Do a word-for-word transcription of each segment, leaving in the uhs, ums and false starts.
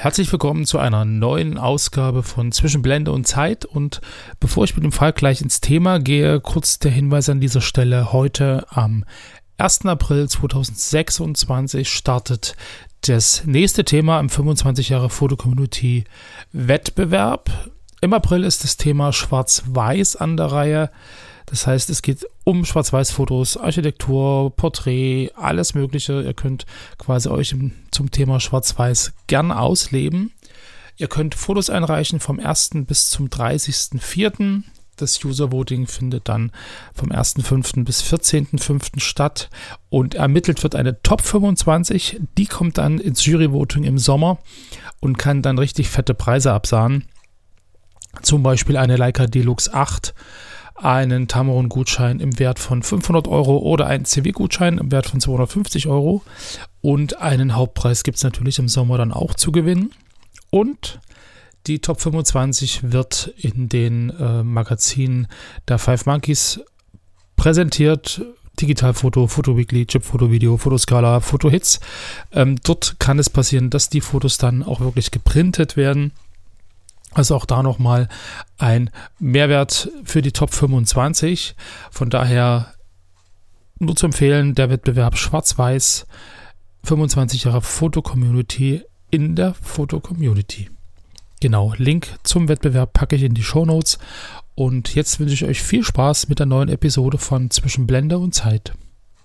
Herzlich willkommen zu einer neuen Ausgabe von Zwischen Blende und Zeit, und bevor ich mit dem Fall gleich ins Thema gehe, kurz der Hinweis an dieser Stelle: Heute am ersten April zweitausendsechsundzwanzig startet das nächste Thema im fünfundzwanzig Jahre Foto-Community Wettbewerb. Im April ist das Thema Schwarz-Weiß an der Reihe. Das heißt, es geht um Schwarz-Weiß-Fotos, Architektur, Porträt, alles Mögliche. Ihr könnt quasi euch im, zum Thema Schwarz-Weiß gern ausleben. Ihr könnt Fotos einreichen vom ersten bis zum dreißigsten vierten Das User-Voting findet dann vom ersten fünften bis vierzehnten fünften statt. Und ermittelt wird eine Top fünfundzwanzig. Die kommt dann ins Jury-Voting im Sommer und kann dann richtig fette Preise absahnen. Zum Beispiel eine Leica Deluxe acht, einen Tamron-Gutschein im Wert von fünfhundert Euro oder einen C W-Gutschein im Wert von zweihundertfünfzig Euro. Und einen Hauptpreis gibt es natürlich im Sommer dann auch zu gewinnen. Und die Top fünfundzwanzig wird in den äh, Magazinen der Five Monkeys präsentiert. Digitalfoto, Photo Weekly, Chip Photo Video, Fotoscala, Foto Hits. Ähm, dort kann es passieren, dass die Fotos dann auch wirklich geprintet werden. Also auch da nochmal ein Mehrwert für die Top fünfundzwanzig. Von daher nur zu empfehlen, der Wettbewerb Schwarz-Weiß, fünfundzwanzig Jahre Foto-Community in der Foto-Community. Genau, Link zum Wettbewerb packe ich in die Shownotes. Und jetzt wünsche ich euch viel Spaß mit der neuen Episode von Zwischen Blende und Zeit.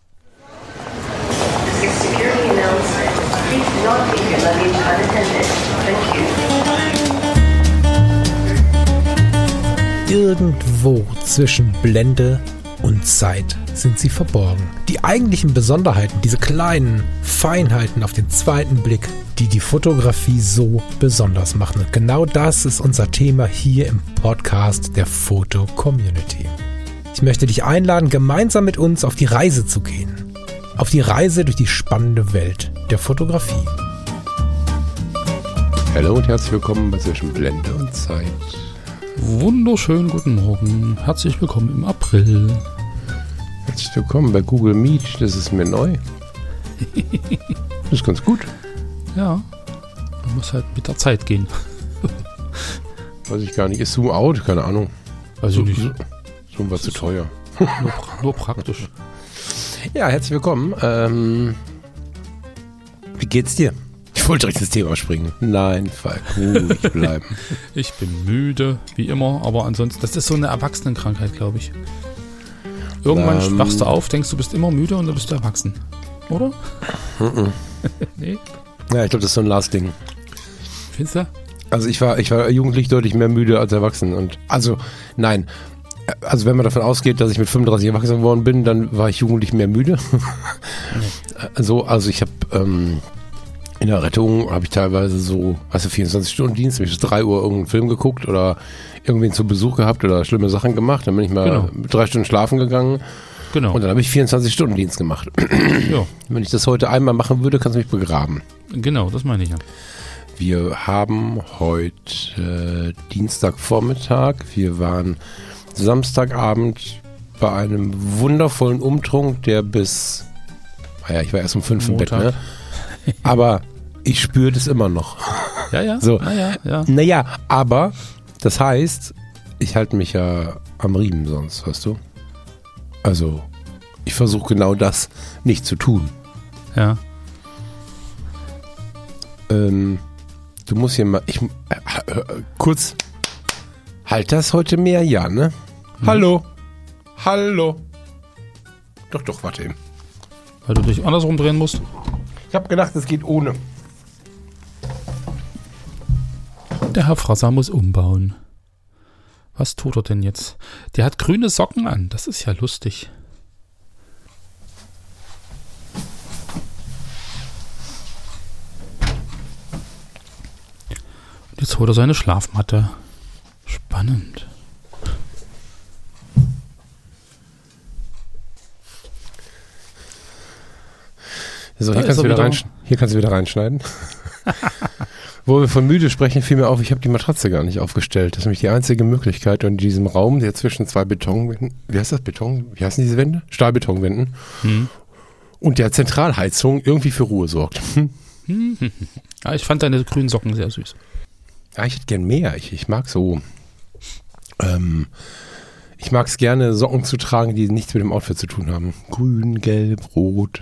Irgendwo zwischen Blende und Zeit sind sie verborgen. Die eigentlichen Besonderheiten, diese kleinen Feinheiten auf den zweiten Blick, die die Fotografie so besonders machen. Und genau das ist unser Thema hier im Podcast der Foto-Community. Ich möchte dich einladen, gemeinsam mit uns auf die Reise zu gehen. Auf die Reise durch die spannende Welt der Fotografie. Hallo und herzlich willkommen bei Zwischen Blende und Zeit. Wunderschönen guten Morgen. Herzlich willkommen im April. Herzlich willkommen bei Google Meet. Das ist mir neu. Das ist ganz gut. Ja, man muss halt mit der Zeit gehen. Weiß ich gar nicht. Ist Zoom out? Keine Ahnung. Also nicht. Zoom war zu teuer. Nur, nur praktisch. Ja, herzlich willkommen. Ähm, wie geht's dir? Ich wollte direkt ins Thema springen. Nein, Falk, ruhig bleiben. Ich bin müde, wie immer, aber ansonsten, das ist so eine Erwachsenenkrankheit, glaube ich. Irgendwann ähm, wachst du auf, denkst du bist immer müde und dann bist du erwachsen. Oder? Mm-mm. Nee? Ja, ich glaube, das ist so ein Last-Ding. Findest du? Also ich war, ich war jugendlich deutlich mehr müde als erwachsen. Und also, nein. Also wenn man davon ausgeht, dass ich mit fünfunddreißig erwachsen geworden bin, dann war ich jugendlich mehr müde. Okay. So, also ich habe ähm, in der Rettung habe ich teilweise so, weißt du, vierundzwanzig-Stunden-Dienst, bis drei Uhr irgendeinen Film geguckt oder irgendwen zu Besuch gehabt oder schlimme Sachen gemacht. Dann bin ich mal genau. drei Stunden schlafen gegangen. Genau. Und dann habe ich vierundzwanzig-Stunden-Dienst gemacht. Ja. Wenn ich das heute einmal machen würde, kannst du mich begraben. Genau, das meine ich ja. Wir haben heute äh, Dienstagvormittag. Wir waren Samstagabend bei einem wundervollen Umtrunk, der bis, naja, ich war erst um fünf im Bett, ne? Aber ich spüre das immer noch. Ja, ja. So. Naja, ja. Naja, aber das heißt, ich halte mich ja am Riemen sonst, weißt du? Also, ich versuche genau das nicht zu tun. Ja. Ähm, du musst hier mal, ich, äh, äh, kurz, halt das heute mehr? Ja, ne? Hm. Hallo? Hallo? Doch, doch, warte eben. Weil du dich andersrum drehen musst? Ich habe gedacht, es geht ohne. Der Herr Frasser muss umbauen. Was tut er denn jetzt? Der hat grüne Socken an. Das ist ja lustig. Und jetzt holt er seine Schlafmatte. Spannend. So, hier kannst, du wieder rein, hier kannst du wieder reinschneiden. Wo wir von müde sprechen, fiel mir auf, ich habe die Matratze gar nicht aufgestellt. Das ist nämlich die einzige Möglichkeit. Und in diesem Raum, der zwischen zwei Betonwänden, wie heißt das, Beton, wie heißen diese Wände? Stahlbetonwänden. Hm. Und der Zentralheizung irgendwie für Ruhe sorgt. Hm. Ja, ich fand deine grünen Socken sehr süß. Ja, ich hätte gern mehr. Ich, ich mag so, ähm, ich mag es gerne, Socken zu tragen, die nichts mit dem Outfit zu tun haben. Grün, gelb, rot.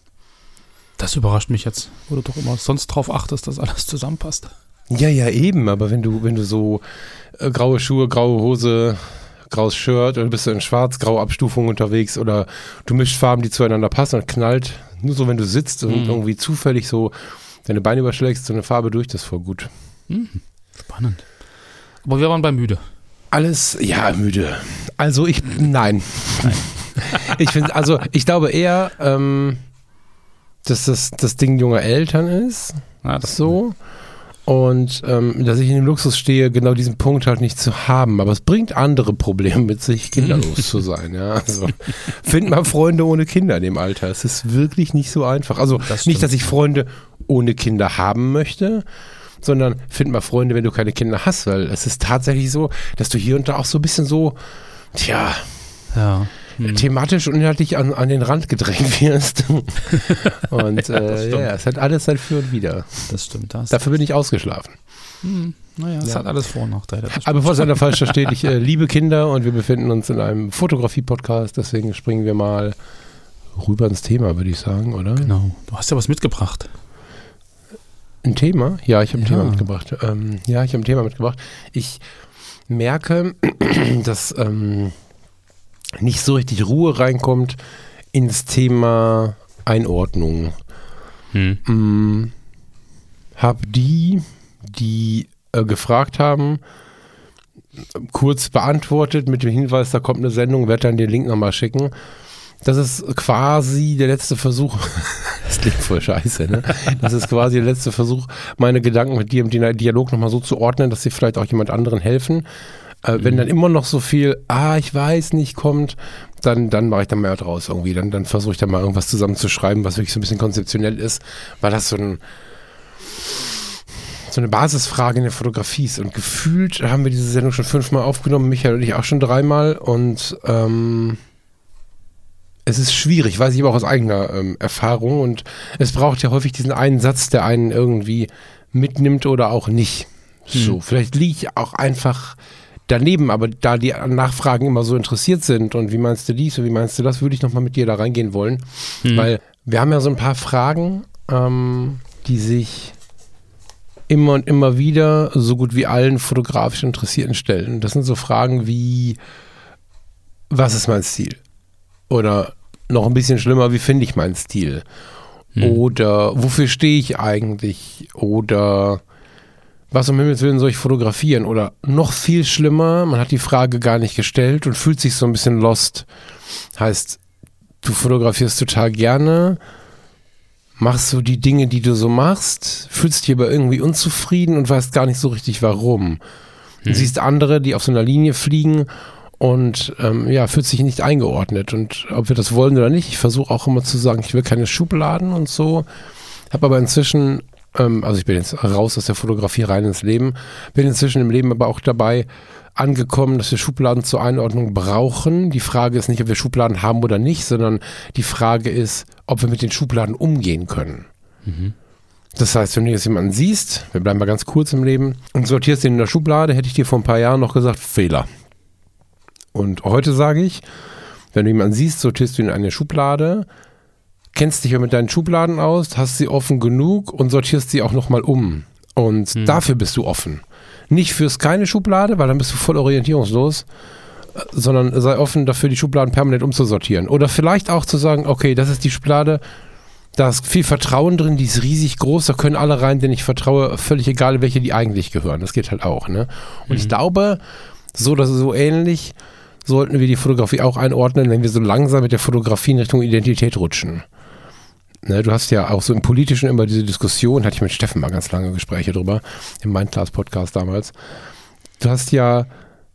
Das überrascht mich jetzt, wo du doch immer sonst drauf achtest, dass alles zusammenpasst. Ja, ja, eben, aber wenn du, wenn du so äh, graue Schuhe, graue Hose, graues Shirt oder bist du in schwarz-graue Abstufungen unterwegs oder du mischst Farben, die zueinander passen und knallt, nur so, wenn du sitzt und Mhm. irgendwie zufällig so deine Beine überschlägst, so eine Farbe durch, das ist voll gut. Mhm. Spannend. Aber wir waren bei müde. Alles, ja, müde. Also ich, nein. nein. Ich finde, also ich glaube eher, ähm, dass das das Ding junger Eltern ist, Ja, das so. Und ähm, dass ich in dem Luxus stehe, genau diesen Punkt halt nicht zu haben. Aber es bringt andere Probleme mit sich, kinderlos zu sein. Ja, also find mal Freunde ohne Kinder in dem Alter. Es ist wirklich nicht so einfach. Also Das nicht, stimmt. dass ich Freunde ohne Kinder haben möchte, sondern find mal Freunde, wenn du keine Kinder hast. Weil es ist tatsächlich so, dass du hier und da auch so ein bisschen so, tja, Ja. Mhm. thematisch und inhaltlich an, an den Rand gedrängt wirst. Und Ja, das äh, stimmt. ja, es hat alles sein Für und Wider. Das stimmt. Das. Dafür bin ich ausgeschlafen. Mhm. Naja, es Ja. hat alles Vor- und Nachteile. Das stimmt. Aber bevor es einer falsch versteht, ich äh, liebe Kinder und wir befinden uns in einem Fotografie-Podcast, deswegen springen wir mal rüber ins Thema, würde ich sagen, oder? Genau. Du hast ja was mitgebracht. Ein Thema? Ja, ich habe ein Ja. Thema mitgebracht. Ähm, ja, ich habe ein Thema mitgebracht. Ich merke, dass ähm, nicht so richtig Ruhe reinkommt ins Thema Einordnung. Hm. Mm, hab die, die äh, gefragt haben, kurz beantwortet mit dem Hinweis, da kommt eine Sendung, werde dann den Link nochmal schicken. Das ist quasi der letzte Versuch, das klingt voll scheiße, ne? Das ist quasi der letzte Versuch, meine Gedanken mit dir im Dialog nochmal so zu ordnen, dass sie vielleicht auch jemand anderen helfen. Äh, wenn dann immer noch so viel, ah, ich weiß nicht, kommt, dann, dann mache ich da mehr draus irgendwie. Dann, dann versuche ich da mal irgendwas zusammenzuschreiben, was wirklich so ein bisschen konzeptionell ist, weil das so ein so eine Basisfrage in der Fotografie ist. Und gefühlt haben wir diese Sendung schon fünfmal aufgenommen, Michael und ich auch schon dreimal. Und ähm, es ist schwierig, weiß ich aber auch aus eigener ähm, Erfahrung. Und es braucht ja häufig diesen einen Satz, der einen irgendwie mitnimmt oder auch nicht. So, Hm. vielleicht liege ich auch einfach daneben, aber da die Nachfragen immer so interessiert sind und wie meinst du dies und wie meinst du das, würde ich nochmal mit dir da reingehen wollen. Hm. Weil wir haben ja so ein paar Fragen, ähm, die sich immer und immer wieder so gut wie allen fotografisch Interessierten stellen. Das sind so Fragen wie, was ist mein Stil? Oder noch ein bisschen schlimmer, wie finde ich meinen Stil? Hm. Oder wofür stehe ich eigentlich? Oder was um Himmels Willen soll ich fotografieren? Oder noch viel schlimmer, man hat die Frage gar nicht gestellt und fühlt sich so ein bisschen lost. Heißt, du fotografierst total gerne, machst so die Dinge, die du so machst, fühlst dich aber irgendwie unzufrieden und weißt gar nicht so richtig warum. Du Hm. siehst andere, die auf so einer Linie fliegen und ähm, ja, fühlt sich nicht eingeordnet. Und ob wir das wollen oder nicht, ich versuche auch immer zu sagen, ich will keine Schubladen und so. Habe aber inzwischen, ähm, also ich bin jetzt raus aus der Fotografie rein ins Leben, bin inzwischen im Leben aber auch dabei angekommen, dass wir Schubladen zur Einordnung brauchen. Die Frage ist nicht, ob wir Schubladen haben oder nicht, sondern die Frage ist, ob wir mit den Schubladen umgehen können. Mhm. Das heißt, wenn du jetzt jemanden siehst, wir bleiben mal ganz kurz im Leben, und sortierst ihn in der Schublade, hätte ich dir vor ein paar Jahren noch gesagt, Fehler. Und heute sage ich, wenn du jemanden siehst, sortierst du ihn in eine Schublade, kennst dich ja mit deinen Schubladen aus, hast sie offen genug und sortierst sie auch nochmal um. Und Hm. dafür bist du offen. Nicht fürs keine Schublade, weil dann bist du voll orientierungslos, äh, sondern sei offen dafür, die Schubladen permanent umzusortieren. Oder vielleicht auch zu sagen, okay, das ist die Schublade, da ist viel Vertrauen drin, die ist riesig groß, da können alle rein, denen ich vertraue, völlig egal, welche die eigentlich gehören. Das geht halt auch, ne? Und ich glaube, so oder so ähnlich sollten wir die Fotografie auch einordnen, wenn wir so langsam mit der Fotografie in Richtung Identität rutschen. Ne, du hast ja auch so im Politischen immer diese Diskussion, hatte ich mit Steffen mal ganz lange Gespräche drüber, im Mindclass-Podcast damals. Du hast ja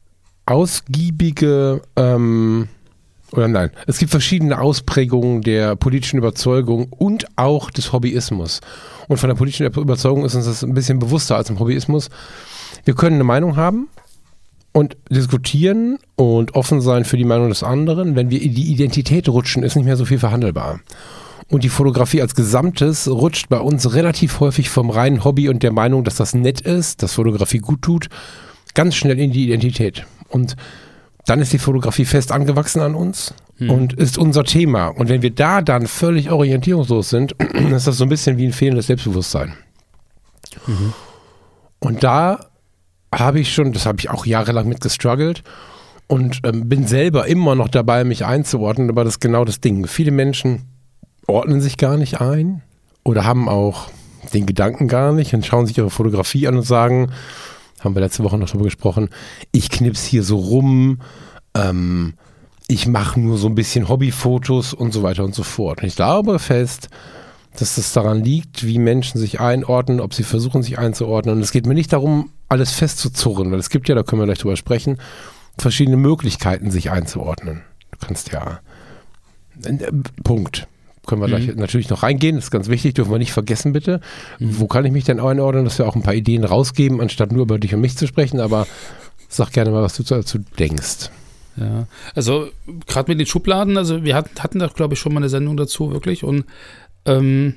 ausgiebige, ähm, oder nein, es gibt verschiedene Ausprägungen der politischen Überzeugung und auch des Hobbyismus. Und von der politischen Überzeugung ist uns das ein bisschen bewusster als im Hobbyismus. Wir können eine Meinung haben und diskutieren und offen sein für die Meinung des anderen. Wenn wir in die Identität rutschen, ist nicht mehr so viel verhandelbar. Und die Fotografie als Gesamtes rutscht bei uns relativ häufig vom reinen Hobby und der Meinung, dass das nett ist, dass Fotografie gut tut, ganz schnell in die Identität. Und dann ist die Fotografie fest angewachsen an uns hm. und ist unser Thema. Und wenn wir da dann völlig orientierungslos sind, ist das so ein bisschen wie ein fehlendes Selbstbewusstsein. Mhm. Und da habe ich schon, das habe ich auch jahrelang mit gestruggelt und ähm, bin selber immer noch dabei, mich einzuordnen, aber das ist genau das Ding. Viele Menschen ordnen sich gar nicht ein oder haben auch den Gedanken gar nicht und schauen sich ihre Fotografie an und sagen, haben wir letzte Woche noch darüber gesprochen, ich knips hier so rum, ähm, ich mache nur so ein bisschen Hobbyfotos und so weiter und so fort. Und ich glaube fest, dass das daran liegt, wie Menschen sich einordnen, ob sie versuchen, sich einzuordnen. Und es geht mir nicht darum, alles festzuzurren, weil es gibt ja, da können wir gleich drüber sprechen, verschiedene Möglichkeiten, sich einzuordnen. Du kannst ja, äh, Punkt. Können wir mhm. gleich natürlich noch reingehen, das ist ganz wichtig, dürfen wir nicht vergessen, bitte. Mhm. Wo kann ich mich denn einordnen, dass wir auch ein paar Ideen rausgeben, anstatt nur über dich und mich zu sprechen, aber sag gerne mal, was du dazu denkst. Ja, also gerade mit den Schubladen, also wir hatten, hatten da, glaube ich, schon mal eine Sendung dazu, wirklich, und ähm,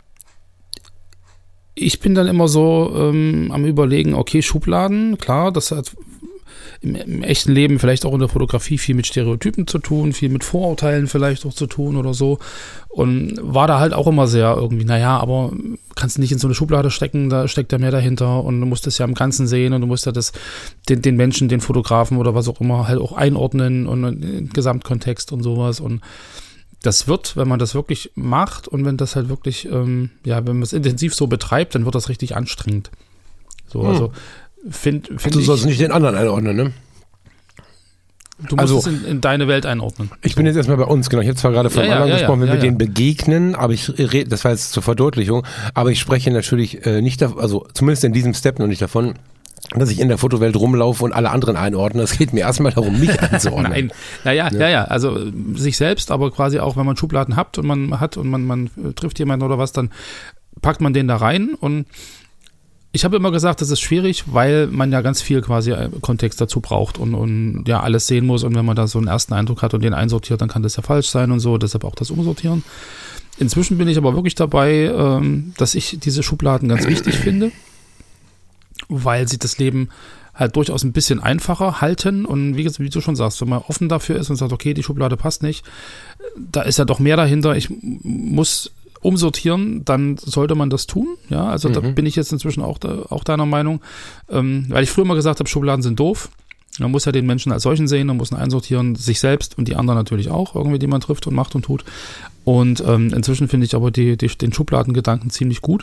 ich bin dann immer so ähm, am Überlegen, okay, Schubladen, klar, das hat im, im echten Leben vielleicht auch in der Fotografie viel mit Stereotypen zu tun, viel mit Vorurteilen vielleicht auch zu tun oder so, und war da halt auch immer sehr irgendwie, naja, aber kannst du nicht in so eine Schublade stecken, da steckt ja mehr dahinter und du musst das ja im Ganzen sehen und du musst ja das, den, den Menschen, den Fotografen oder was auch immer halt auch einordnen und den Gesamtkontext und sowas, und das wird, wenn man das wirklich macht und wenn das halt wirklich, ähm, ja, wenn man es intensiv so betreibt, dann wird das richtig anstrengend. So, hm. also find, find Du ich, sollst nicht den anderen einordnen, ne? Du musst also, es in, in deine Welt einordnen. Ich bin jetzt erstmal bei uns, genau. Ich habe zwar gerade von ja, anderen ja, gesprochen, ja, wenn ja, wir ja. denen begegnen, aber ich rede, das war jetzt zur Verdeutlichung, aber ich spreche natürlich äh, nicht, da, also zumindest in diesem Step noch nicht davon, dass ich in der Fotowelt rumlaufe und alle anderen einordne. Es geht mir erstmal darum, mich einzuordnen. Nein, naja, ja. ja, ja, also sich selbst, aber quasi auch, wenn man Schubladen hat und man hat und man, man trifft jemanden oder was, dann packt man den da rein, und ich habe immer gesagt, das ist schwierig, weil man ja ganz viel quasi Kontext dazu braucht und, und ja alles sehen muss, und wenn man da so einen ersten Eindruck hat und den einsortiert, dann kann das ja falsch sein und so, deshalb auch das Umsortieren. Inzwischen bin ich aber wirklich dabei, ähm, dass ich diese Schubladen ganz wichtig finde, weil sie das Leben halt durchaus ein bisschen einfacher halten, und wie, wie du schon sagst, wenn man offen dafür ist und sagt, okay, die Schublade passt nicht, da ist ja doch mehr dahinter, ich muss umsortieren, dann sollte man das tun, ja, also mhm. da bin ich jetzt inzwischen auch, da, auch deiner Meinung, ähm, weil ich früher mal gesagt habe, Schubladen sind doof, man muss ja den Menschen als solchen sehen, man muss ihn einsortieren, sich selbst und die anderen natürlich auch, irgendwie, die man trifft und macht und tut, und ähm, inzwischen finde ich aber die, die, den Schubladengedanken ziemlich gut,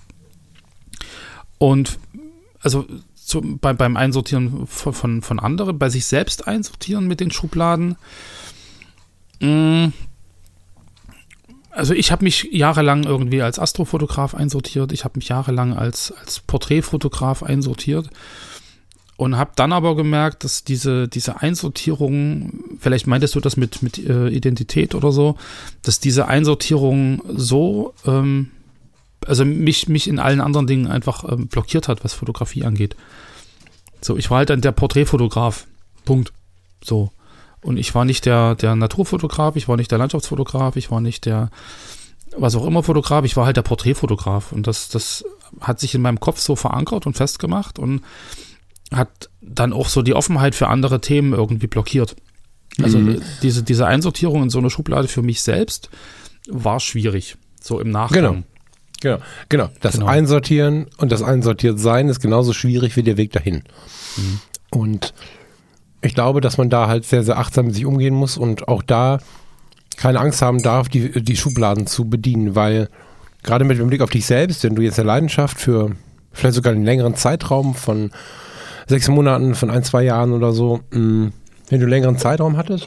und also zu, bei, beim Einsortieren von, von, von anderen, bei sich selbst einsortieren mit den Schubladen, mh, also ich habe mich jahrelang irgendwie als Astrofotograf einsortiert, ich habe mich jahrelang als, als Porträtfotograf einsortiert und habe dann aber gemerkt, dass diese, diese Einsortierung, vielleicht meintest du das mit, mit äh, Identität oder so, dass diese Einsortierung so, ähm, also mich, mich in allen anderen Dingen einfach ähm, blockiert hat, was Fotografie angeht. So, ich war halt dann der Porträtfotograf, Punkt, so. Und ich war nicht der, der Naturfotograf, ich war nicht der Landschaftsfotograf, ich war nicht der, was auch immer Fotograf, ich war halt der Porträtfotograf. Und das, das hat sich in meinem Kopf so verankert und festgemacht und hat dann auch so die Offenheit für andere Themen irgendwie blockiert. Also mhm. diese, diese Einsortierung in so eine Schublade für mich selbst war schwierig, so im Nachgang. Genau. Genau, genau. Das genau. Einsortieren und das Einsortiertsein ist genauso schwierig wie der Weg dahin. Mhm. Und ich glaube, dass man da halt sehr, sehr achtsam mit sich umgehen muss und auch da keine Angst haben darf, die, die Schubladen zu bedienen, weil gerade mit dem Blick auf dich selbst, wenn du jetzt eine Leidenschaft für vielleicht sogar einen längeren Zeitraum von sechs Monaten, von ein, zwei Jahren oder so, mh, wenn du einen längeren Zeitraum hattest,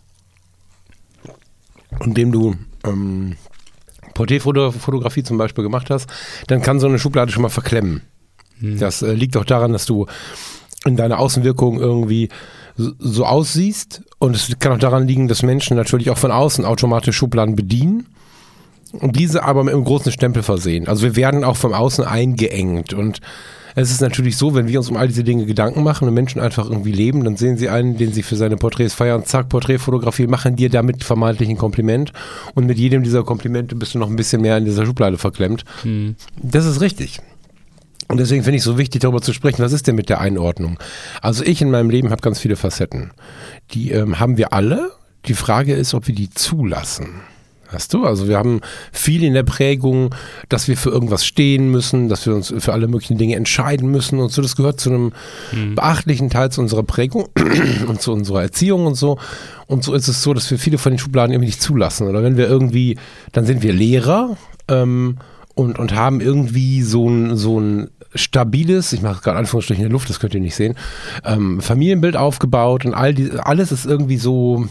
in dem du ähm, Porträtfotografie zum Beispiel gemacht hast, dann kann so eine Schublade schon mal verklemmen. Hm. Das äh, liegt auch daran, dass du in deiner Außenwirkung irgendwie so, so aussiehst, und es kann auch daran liegen, dass Menschen natürlich auch von außen automatisch Schubladen bedienen und diese aber mit einem großen Stempel versehen. Also wir werden auch vom Außen eingeengt, und Es ist natürlich so, wenn wir uns um all diese Dinge Gedanken machen und Menschen einfach irgendwie leben, dann sehen sie einen, den sie für seine Porträts feiern, zack, Porträtfotografie, machen dir damit vermeintlich ein Kompliment und mit jedem dieser Komplimente bist du noch ein bisschen mehr in dieser Schublade verklemmt. Hm. Das ist richtig. Und deswegen finde ich es so wichtig, darüber zu sprechen, was ist denn mit der Einordnung? Also ich in meinem Leben habe ganz viele Facetten. Die ähm, haben wir alle. Die Frage ist, ob wir die zulassen. Weißt du? Also wir haben viel in der Prägung, dass wir für irgendwas stehen müssen, dass wir uns für alle möglichen Dinge entscheiden müssen und so. Das gehört zu einem mhm. beachtlichen Teil zu unserer Prägung und zu unserer Erziehung und so. Und so ist es so, dass wir viele von den Schubladen irgendwie nicht zulassen. Oder wenn wir irgendwie, dann sind wir Lehrer ähm, und, und haben irgendwie so ein, so ein stabiles, ich mache gerade Anführungsstriche in der Luft, das könnt ihr nicht sehen, ähm, Familienbild aufgebaut und all die, alles ist irgendwie so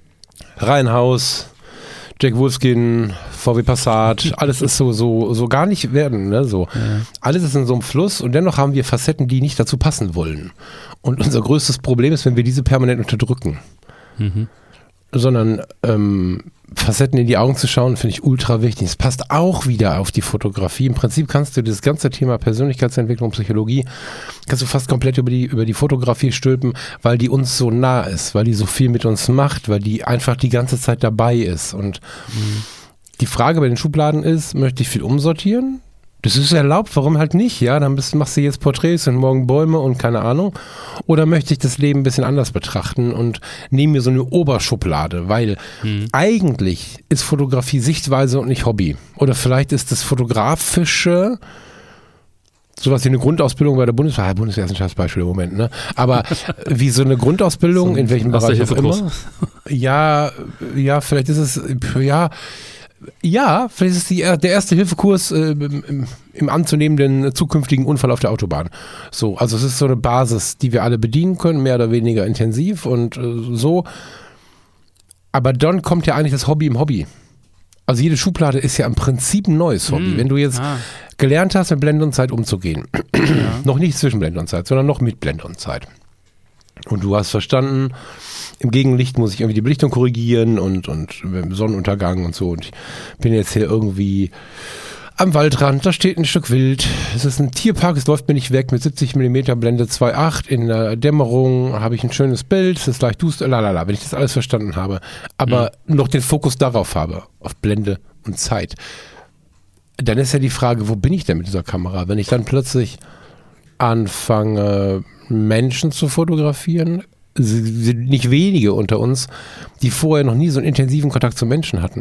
Reihenhaus, Jack Wolfskin, V W Passat, alles ist so, so, so gar nicht werden, ne, so. Ja. Alles ist in so einem Fluss und dennoch haben wir Facetten, die nicht dazu passen wollen. Und unser größtes Problem ist, wenn wir diese permanent unterdrücken. Mhm. Sondern ähm, Facetten in die Augen zu schauen, finde ich ultra wichtig. Es passt auch wieder auf die Fotografie. Im Prinzip kannst du das ganze Thema Persönlichkeitsentwicklung, Psychologie, kannst du fast komplett über die, über die Fotografie stülpen, weil die uns so nah ist, weil die so viel mit uns macht, weil die einfach die ganze Zeit dabei ist. Und mhm. die Frage bei den Schubladen ist, möchte ich viel umsortieren? Das ist erlaubt, warum halt nicht? Ja, dann bist, machst du jetzt Porträts und morgen Bäume und keine Ahnung. Oder möchte ich das Leben ein bisschen anders betrachten und nehme mir so eine Oberschublade, weil hm. eigentlich ist Fotografie Sichtweise und nicht Hobby. Oder vielleicht ist das Fotografische sowas wie eine Grundausbildung bei der Bundeswehr. Ja, Bundeswehr ist ein scheiß Beispiel im Moment, ne? Aber wie so eine Grundausbildung, so in welchem Bereich auch immer. Ja, ja, vielleicht ist es, ja, Ja, vielleicht ist es die, der erste Hilfekurs äh, im, im anzunehmenden zukünftigen Unfall auf der Autobahn. So, also es ist so eine Basis, die wir alle bedienen können, mehr oder weniger intensiv und äh, so. Aber dann kommt ja eigentlich das Hobby im Hobby. Also jede Schublade ist ja im Prinzip ein neues Hobby. Mm, Wenn du jetzt ah. gelernt hast, mit Blende und Zeit umzugehen, ja. noch nicht zwischen Blende und Zeit, sondern noch mit Blende und Zeit. Und du hast verstanden, im Gegenlicht muss ich irgendwie die Belichtung korrigieren und, und Sonnenuntergang und so. Und ich bin jetzt hier irgendwie am Waldrand, da steht ein Stück Wild. Es ist ein Tierpark, es läuft mir nicht weg mit siebzig Millimeter Blende zwei Komma acht. In der Dämmerung habe ich ein schönes Bild, es ist leicht duster, lalala, wenn ich das alles verstanden habe. Aber mhm. noch den Fokus darauf habe, auf Blende und Zeit. Dann ist ja die Frage, wo bin ich denn mit dieser Kamera? Wenn ich dann plötzlich anfange, Menschen zu fotografieren, sind nicht wenige unter uns, die vorher noch nie so einen intensiven Kontakt zu Menschen hatten.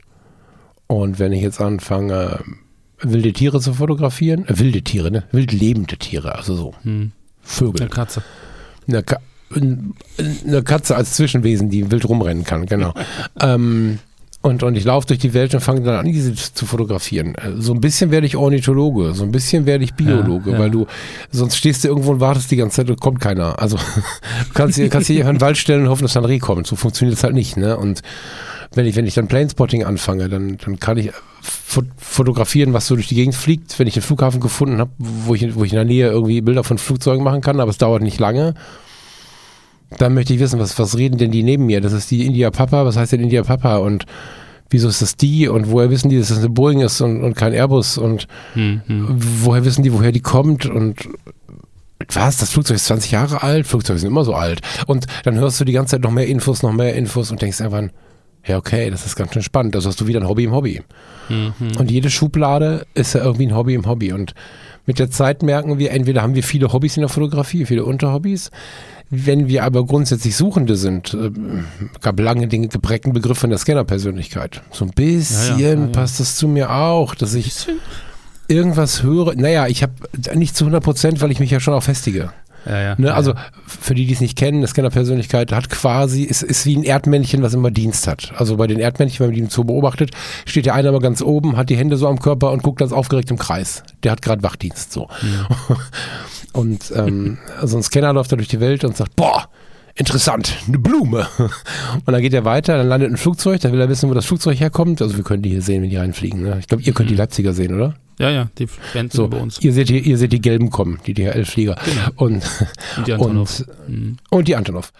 Und wenn ich jetzt anfange, wilde Tiere zu fotografieren, äh, wilde Tiere, ne? Wild lebende Tiere, also so hm. Vögel. Eine Katze. Eine, Ka- eine Katze als Zwischenwesen, die wild rumrennen kann, genau. ähm, Und, und ich laufe durch die Welt und fange dann an, diese zu fotografieren. So ein bisschen werde ich Ornithologe, so ein bisschen werde ich Biologe, ja, ja. weil du, sonst stehst du irgendwo und wartest die ganze Zeit und kommt keiner. Also du kannst hier, kannst hier in den Wald stellen und hoffen, dass dann ein Reh kommt. So funktioniert das halt nicht, ne? Und wenn ich, wenn ich dann Planespotting anfange, dann, dann kann ich fo- fotografieren, was so durch die Gegend fliegt. Wenn ich den Flughafen gefunden habe, wo ich, wo ich in der Nähe irgendwie Bilder von Flugzeugen machen kann, aber es dauert nicht lange. Dann möchte ich wissen, was, was reden denn die neben mir? Das ist die India Papa, was heißt denn India Papa? Und wieso ist das die? Und woher wissen die, dass das eine Boeing ist und, und kein Airbus? Und hm, hm. woher wissen die, woher die kommt? Und was? Das Flugzeug ist zwanzig Jahre alt? Flugzeuge sind immer so alt. Und dann hörst du die ganze Zeit noch mehr Infos, noch mehr Infos und denkst einfach, ja okay, das ist ganz schön spannend. Also hast du wieder ein Hobby im Hobby. Hm, hm. Und jede Schublade ist ja irgendwie ein Hobby im Hobby. Und mit der Zeit merken wir, entweder haben wir viele Hobbys in der Fotografie, viele Unterhobbys. Wenn wir aber grundsätzlich Suchende sind, äh, gab lange Dinge geprägten Begriff von der Scanner-Persönlichkeit. So ein bisschen ja, ja, ja, ja. passt das zu mir auch, dass ich irgendwas höre. Naja, ich habe nicht zu hundert Prozent, weil ich mich ja schon auch festige. Ja, ja, ne? ja, also ja. für die, die es nicht kennen, eine Scanner-Persönlichkeit hat quasi, ist, ist wie ein Erdmännchen, was immer Dienst hat. Also bei den Erdmännchen, wenn man die im Zoo beobachtet, steht der eine aber ganz oben, hat die Hände so am Körper und guckt ganz aufgeregt im Kreis. Der hat gerade Wachdienst so. Ja. Und ähm, so ein Scanner läuft da durch die Welt und sagt, boah, interessant, eine Blume. Und dann geht er weiter, dann landet ein Flugzeug, da will er wissen, wo das Flugzeug herkommt. Also wir können die hier sehen, wenn die reinfliegen. Ne? Ich glaube, ihr könnt die Leipziger sehen, oder? Ja, ja, die Fans so, über uns. Ihr seht, die, ihr seht die gelben kommen, die D H L-Flieger. Genau. Und, und die Antonov. Und, mhm. und die Antonov.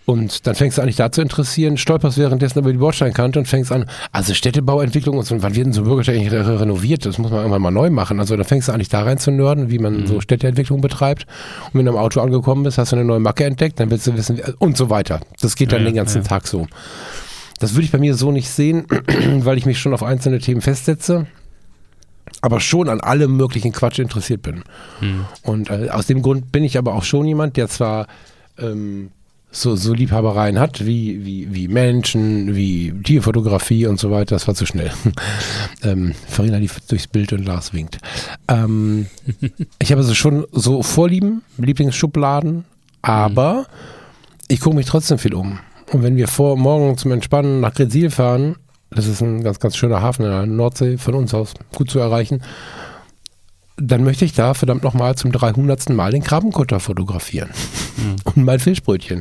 Und dann fängst du an, dich da zu interessieren, stolperst währenddessen über die Bordsteinkante und fängst an, also Städtebauentwicklung und so, wann wird denn so ein Bürgersteig eigentlich re- renoviert? Das muss man irgendwann mal neu machen. Also dann fängst du an, dich da rein zu nörden, wie man mhm. so Städteentwicklung betreibt. Und wenn du am Auto angekommen bist, hast du eine neue Macke entdeckt, dann willst du wissen, und so weiter. Das geht dann ja, den ganzen ja. Tag so. Das würde ich bei mir so nicht sehen, weil ich mich schon auf einzelne Themen festsetze, aber schon an allem möglichen Quatsch interessiert bin. Mhm. Und äh, aus dem Grund bin ich aber auch schon jemand, der zwar ähm, so, so Liebhabereien hat, wie, wie, wie Menschen, wie Tierfotografie und so weiter. Das war zu schnell. ähm, Farina lief durchs Bild und Lars winkt. Ähm, ich habe also schon so Vorlieben, Lieblingsschubladen, aber mhm. ich gucke mich trotzdem viel um. Und wenn wir vor morgen zum Entspannen nach Gretzil fahren, das ist ein ganz, ganz schöner Hafen in der Nordsee, von uns aus gut zu erreichen, dann möchte ich da verdammt nochmal zum dreihundertsten Mal den Krabbenkutter fotografieren. Mhm. Und mein Fischbrötchen.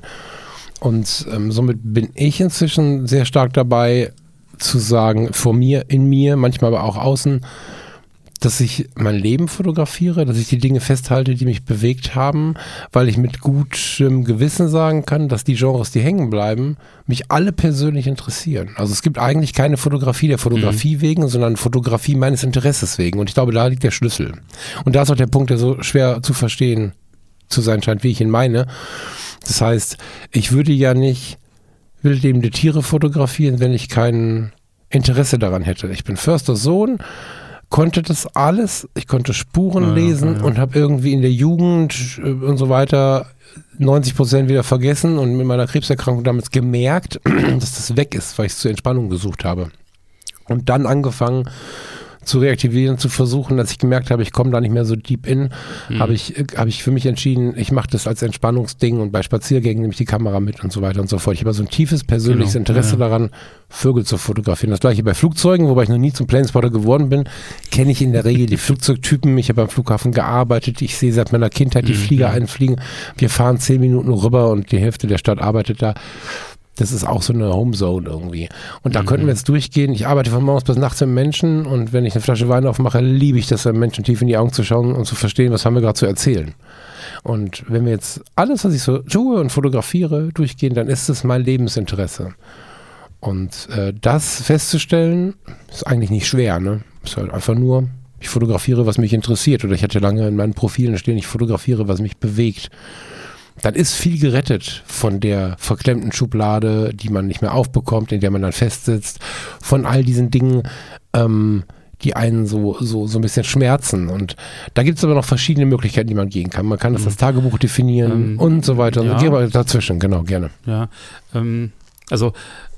Und ähm, somit bin ich inzwischen sehr stark dabei zu sagen, vor mir, in mir, manchmal aber auch außen, dass ich mein Leben fotografiere, dass ich die Dinge festhalte, die mich bewegt haben, weil ich mit gutem Gewissen sagen kann, dass die Genres, die hängen bleiben, mich alle persönlich interessieren. Also es gibt eigentlich keine Fotografie der Fotografie mhm. wegen, sondern Fotografie meines Interesses wegen. Und ich glaube, da liegt der Schlüssel. Und da ist auch der Punkt, der so schwer zu verstehen zu sein scheint, wie ich ihn meine. Das heißt, ich würde ja nicht wildlebende Tiere fotografieren, wenn ich kein Interesse daran hätte. Ich bin Försters Sohn, konnte das alles, ich konnte Spuren ja, lesen ja, ja. und habe irgendwie in der Jugend und so weiter neunzig Prozent wieder vergessen und mit meiner Krebserkrankung damals gemerkt, dass das weg ist, weil ich es zur Entspannung gesucht habe. Und dann angefangen zu reaktivieren, zu versuchen, als ich gemerkt habe, ich komme da nicht mehr so deep in, mhm. habe ich, habe ich für mich entschieden, ich mache das als Entspannungsding und bei Spaziergängen nehme ich die Kamera mit und so weiter und so fort. Ich habe so ein tiefes persönliches genau. Interesse ja. daran, Vögel zu fotografieren. Das gleiche bei Flugzeugen, wobei ich noch nie zum Planespotter geworden bin, kenne ich in der Regel die Flugzeugtypen. Ich habe am Flughafen gearbeitet, ich sehe seit meiner Kindheit die mhm. Flieger einfliegen. Wir fahren zehn Minuten rüber und die Hälfte der Stadt arbeitet da. Das ist auch so eine Homezone irgendwie. Und da mhm. könnten wir jetzt durchgehen. Ich arbeite von morgens bis nachts mit Menschen und wenn ich eine Flasche Wein aufmache, liebe ich das, Menschen tief in die Augen zu schauen und zu verstehen, was haben wir gerade zu erzählen. Und wenn wir jetzt alles, was ich so tue und fotografiere, durchgehen, dann ist es mein Lebensinteresse. Und äh, das festzustellen, ist eigentlich nicht schwer, ne? Ist halt einfach nur, ich fotografiere, was mich interessiert. Oder ich hatte lange in meinen Profilen stehen, ich fotografiere, was mich bewegt. Dann ist viel gerettet von der verklemmten Schublade, die man nicht mehr aufbekommt, in der man dann festsitzt, von all diesen Dingen, ähm, die einen so, so, so ein bisschen schmerzen. Und da gibt es aber noch verschiedene Möglichkeiten, die man gehen kann. Man kann das als Tagebuch definieren ähm, und so weiter. Ja. Und gehen wir dazwischen, genau, gerne. Ja, ähm, also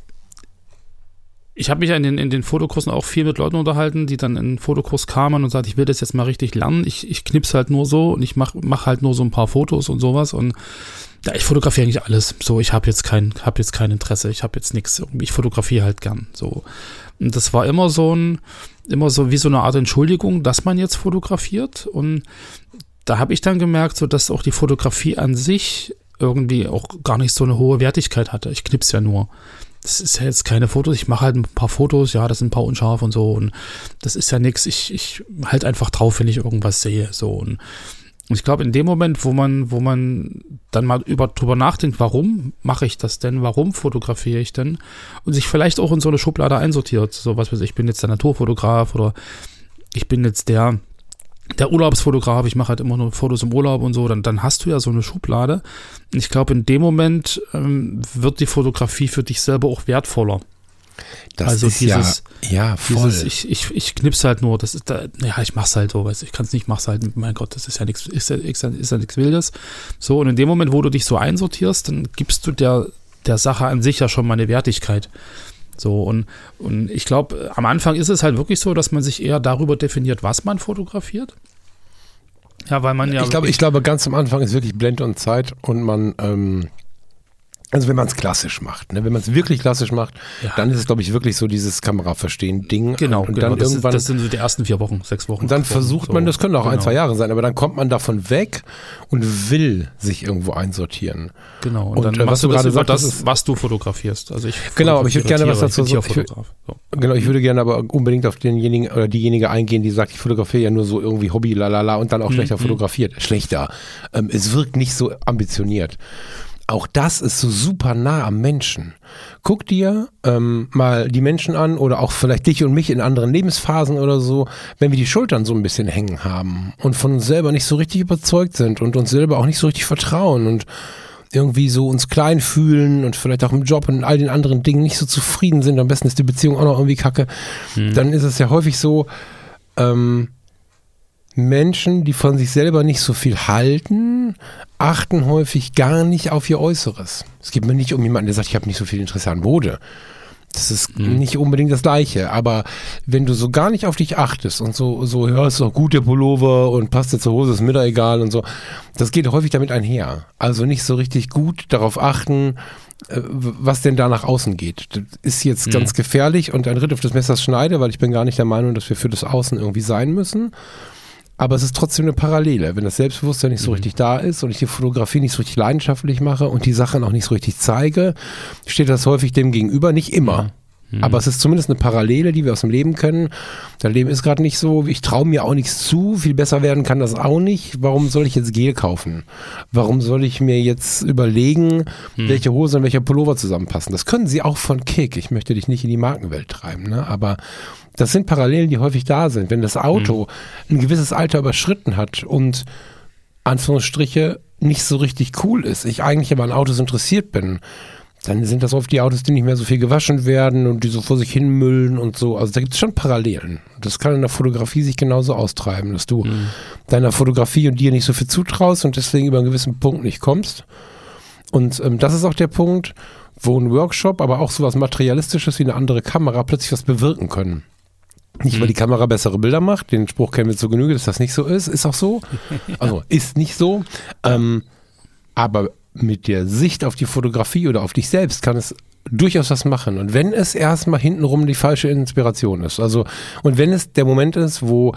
ich habe mich ja in den, in den Fotokursen auch viel mit Leuten unterhalten, die dann in den Fotokurs kamen und sagten, ich will das jetzt mal richtig lernen. Ich, ich knips halt nur so und ich mache mach halt nur so ein paar Fotos und sowas. Und ja, ich fotografiere eigentlich alles. So, ich habe jetzt kein, habe jetzt kein Interesse, ich habe jetzt nichts. Ich fotografiere halt gern. So. Und das war immer so ein, immer so wie so eine Art Entschuldigung, dass man jetzt fotografiert. Und da habe ich dann gemerkt, so dass auch die Fotografie an sich irgendwie auch gar nicht so eine hohe Wertigkeit hatte. Ich knips ja nur. Das ist ja jetzt keine Fotos, ich mache halt ein paar Fotos, ja, das sind ein paar unscharf und so und das ist ja nichts, ich, ich halt einfach drauf, wenn ich irgendwas sehe, so und ich glaube, in dem Moment, wo man, wo man dann mal über, drüber nachdenkt, warum mache ich das denn, warum fotografiere ich denn und sich vielleicht auch in so eine Schublade einsortiert, so was weiß ich, ich bin jetzt der Naturfotograf oder ich bin jetzt der der Urlaubsfotograf, ich mache halt immer nur Fotos im Urlaub und so, dann, dann hast du ja so eine Schublade. Und ich glaube, in dem Moment ähm, wird die Fotografie für dich selber auch wertvoller. Das also ist dieses, ja, ja voll. Dieses, ich, ich, ich knips halt nur, das ist da, ja, ich mach's halt so, weißt ich kann es nicht, mach's halt, mein Gott, das ist ja nichts, ist ja, ist ja, ist ja nichts Wildes. So, und in dem Moment, wo du dich so einsortierst, dann gibst du der, der Sache an sich ja schon mal eine Wertigkeit. So, und, und ich glaube, am Anfang ist es halt wirklich so, dass man sich eher darüber definiert, was man fotografiert. Ja, weil man ja. Ich glaube, ich glaube, ganz am Anfang ist wirklich Blende und Zeit und man, ähm, also wenn man es klassisch macht, ne? Wenn man es wirklich klassisch macht, ja. dann ist es, glaube ich, wirklich so dieses Kameraverstehen-Ding. Genau, und genau. Dann Das, irgendwann, ist, das sind so die ersten vier Wochen, sechs Wochen. Und dann versucht so. man, das können auch genau. ein, zwei Jahre sein, aber dann kommt man davon weg und will sich irgendwo einsortieren. Genau, und, und dann äh, machst du gerade sagst, das, ist, was du fotografierst. Also ich genau, aber ich würde gerne was dazu sagen. Fotograf. So. Genau, ich würde gerne aber unbedingt auf denjenigen oder diejenige eingehen, die sagt, ich fotografiere ja nur so irgendwie Hobby, lalala, und dann auch mhm. schlechter fotografiert. Schlechter. Ähm, es wirkt nicht so ambitioniert. auch das ist so super nah am Menschen. Guck dir ähm, mal die Menschen an oder auch vielleicht dich und mich in anderen Lebensphasen oder so, wenn wir die Schultern so ein bisschen hängen haben und von uns selber nicht so richtig überzeugt sind und uns selber auch nicht so richtig vertrauen und irgendwie so uns klein fühlen und vielleicht auch im Job und in all den anderen Dingen nicht so zufrieden sind, am besten ist die Beziehung auch noch irgendwie kacke, mhm. dann ist es ja häufig so, ähm, Menschen, die von sich selber nicht so viel halten, achten häufig gar nicht auf ihr Äußeres. Es geht mir nicht um jemanden, der sagt, ich habe nicht so viel Interesse an Mode. Das ist mhm. nicht unbedingt das Gleiche. Aber wenn du so gar nicht auf dich achtest und so, so ja, ist doch gut der Pullover und passt dir zur Hose, ist mir da egal und so, das geht häufig damit einher. Also nicht so richtig gut darauf achten, was denn da nach außen geht. Das ist jetzt mhm. ganz gefährlich und ein Ritt auf des Messers Schneide, weil ich bin gar nicht der Meinung, dass wir für das Außen irgendwie sein müssen. Aber es ist trotzdem eine Parallele. Wenn das Selbstbewusstsein nicht so Mhm. richtig da ist und ich die Fotografie nicht so richtig leidenschaftlich mache und die Sachen auch nicht so richtig zeige, steht das häufig dem gegenüber. Nicht immer. Mhm. Aber es ist zumindest eine Parallele, die wir aus dem Leben können. Das Leben ist gerade nicht so. Ich traue mir auch nichts zu. Viel besser werden kann das auch nicht. Warum soll ich jetzt Gel kaufen? Warum soll ich mir jetzt überlegen, Mhm. welche Hose und welcher Pullover zusammenpassen? Das können sie auch von Kick. Ich möchte dich nicht in die Markenwelt treiben, ne? Aber das sind Parallelen, die häufig da sind. Wenn das Auto ein gewisses Alter überschritten hat und Anführungsstriche nicht so richtig cool ist, ich eigentlich aber an Autos interessiert bin, dann sind das oft die Autos, die nicht mehr so viel gewaschen werden und die so vor sich hin müllen und so. Also da gibt es schon Parallelen. Das kann in der Fotografie sich genauso austreiben, dass du Mhm. deiner Fotografie und dir nicht so viel zutraust und deswegen über einen gewissen Punkt nicht kommst. Und ähm, das ist auch der Punkt, wo ein Workshop, aber auch sowas Materialistisches wie eine andere Kamera plötzlich was bewirken können. Nicht, weil die Kamera bessere Bilder macht, den Spruch kennen wir zu Genüge, dass das nicht so ist, ist auch so. Also ist nicht so. Ähm, aber mit der Sicht auf die Fotografie oder auf dich selbst kann es durchaus was machen. Und wenn es erstmal hintenrum die falsche Inspiration ist, also und wenn es der Moment ist, wo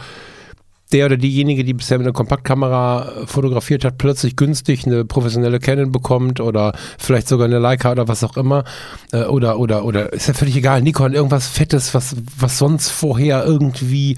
der oder diejenige, die bisher mit einer Kompaktkamera fotografiert hat, plötzlich günstig eine professionelle Canon bekommt oder vielleicht sogar eine Leica oder was auch immer äh, oder oder oder ist ja völlig egal, Nikon, irgendwas Fettes, was was sonst vorher irgendwie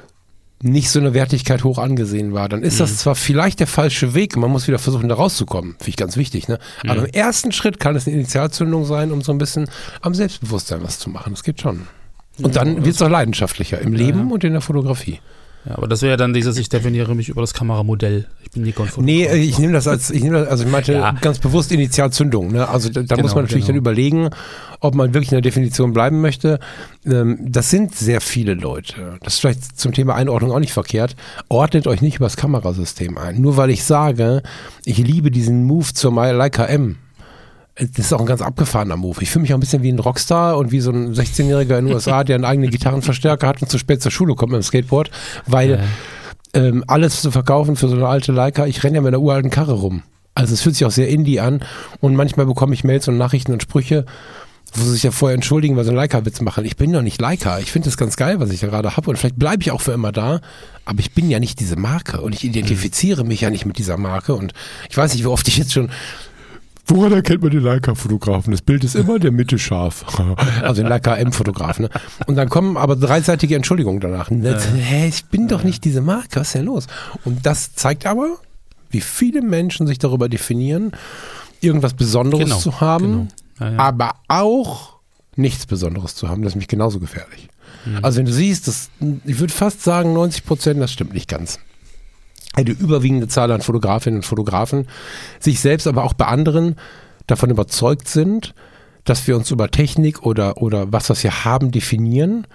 nicht so eine Wertigkeit hoch angesehen war, dann ist Mhm. das zwar vielleicht der falsche Weg, man muss wieder versuchen, da rauszukommen, finde ich ganz wichtig, ne? Mhm. Aber im ersten Schritt kann es eine Initialzündung sein, um so ein bisschen am Selbstbewusstsein was zu machen, das geht schon. Und Ja, dann das- wird es auch leidenschaftlicher im Leben ja. und in der Fotografie. Ja, aber das wäre ja dann dieses, ich definiere mich über das Kameramodell. Ich bin Nikon-Fotograf. Nee, äh, ich nehme das als, ich nehme das, also ich meinte Ja. ganz bewusst Initialzündung. Ne? Also da, da Genau, muss man natürlich genau. dann überlegen, ob man wirklich in der Definition bleiben möchte. Ähm, das sind sehr viele Leute. Das ist vielleicht zum Thema Einordnung auch nicht verkehrt. Ordnet euch nicht über das Kamerasystem ein. Nur weil ich sage, ich liebe diesen Move zur Leica M. Das ist auch ein ganz abgefahrener Move. Ich fühle mich auch ein bisschen wie ein Rockstar und wie so ein sechzehnjähriger in den U S A, der einen eigenen Gitarrenverstärker hat und zu spät zur Schule kommt mit dem Skateboard, weil Ja. ähm, alles zu verkaufen für so eine alte Leica, ich renne ja mit einer uralten Karre rum. Also es fühlt sich auch sehr indie an und manchmal bekomme ich Mails und Nachrichten und Sprüche, wo sie sich ja vorher entschuldigen, weil sie einen Leica-Witz machen. Ich bin doch nicht Leica. Ich finde das ganz geil, was ich da gerade habe und vielleicht bleibe ich auch für immer da, aber ich bin ja nicht diese Marke und ich identifiziere mich ja nicht mit dieser Marke und ich weiß nicht, wie oft ich jetzt schon woran erkennt man den Leica-Fotografen? Das Bild ist immer der Mitte scharf. Also den Leica M-Fotografen. Ne? Und dann kommen aber dreiseitige Entschuldigungen danach. Das, Ja. Hä, ich bin doch nicht diese Marke, was ist denn los? Und das zeigt aber, wie viele Menschen sich darüber definieren, irgendwas Besonderes Genau, zu haben, genau. Ja, ja. aber auch nichts Besonderes zu haben. Das ist nämlich genauso gefährlich. Mhm. Also wenn du siehst, das, ich würde fast sagen neunzig Prozent, das stimmt nicht ganz. Eine überwiegende Zahl an Fotografinnen und Fotografen, sich selbst aber auch bei anderen davon überzeugt sind, dass wir uns über Technik oder, oder was, was wir haben, definieren,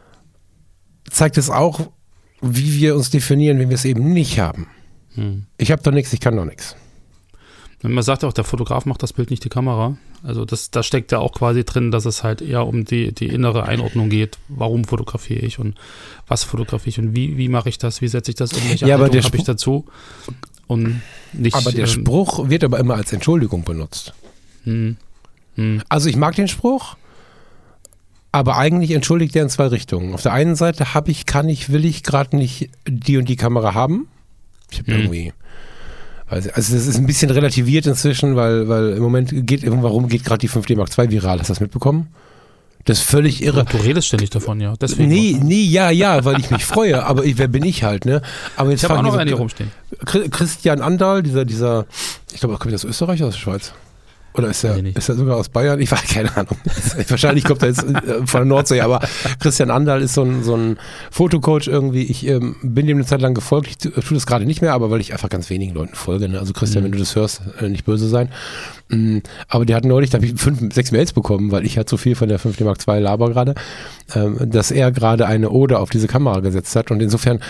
zeigt es auch, wie wir uns definieren, wenn wir es eben nicht haben. Hm. Ich habe doch nichts, ich kann doch nichts. Man sagt ja auch, der Fotograf macht das Bild, nicht die Kamera. Also das, da steckt ja auch quasi drin, dass es halt eher um die, die innere Einordnung geht. Warum fotografiere ich und was fotografiere ich und wie, wie mache ich das, wie setze ich das um, welche Ja, aber Haltung der habe ich Spruch- dazu? Und nicht, Aber der ähm, Spruch wird aber immer als Entschuldigung benutzt. hm, hm, Also ich mag den Spruch, aber eigentlich entschuldigt der in zwei Richtungen. Auf der einen Seite habe ich, kann ich, will ich gerade nicht die und die Kamera haben. Ich habe Hm. irgendwie, also das ist ein bisschen relativiert inzwischen, weil, weil im Moment geht, warum geht gerade die fünf D Mark zwei viral? Hast du das mitbekommen? Das ist völlig irre. Du redest ständig davon, ja. Deswegen Nee, nee, ja, ja, weil ich mich freue, aber ich, wer bin ich halt, ne? Aber jetzt ich habe auch fragen noch die eine so- hier rumstehen. Chri- Christian Andal, dieser, dieser, ich glaube, kommt der aus Österreich oder aus der Schweiz? Oder ist er, ist er sogar aus Bayern? Ich weiß keine Ahnung. Wahrscheinlich kommt er jetzt von der Nordsee, aber Christian Andal ist so ein, so ein Fotocoach irgendwie. Ich ähm, bin dem eine Zeit lang gefolgt. Ich tue das gerade nicht mehr, aber weil ich einfach ganz wenigen Leuten folge. Ne? Also Christian, mhm. wenn du das hörst, äh, nicht böse sein. Mhm. Aber der hat neulich, da habe ich fünf, sechs Mails bekommen, weil ich halt so viel von der fünf D Mark zwei laber gerade, ähm, dass er gerade eine Ode auf diese Kamera gesetzt hat. Und insofern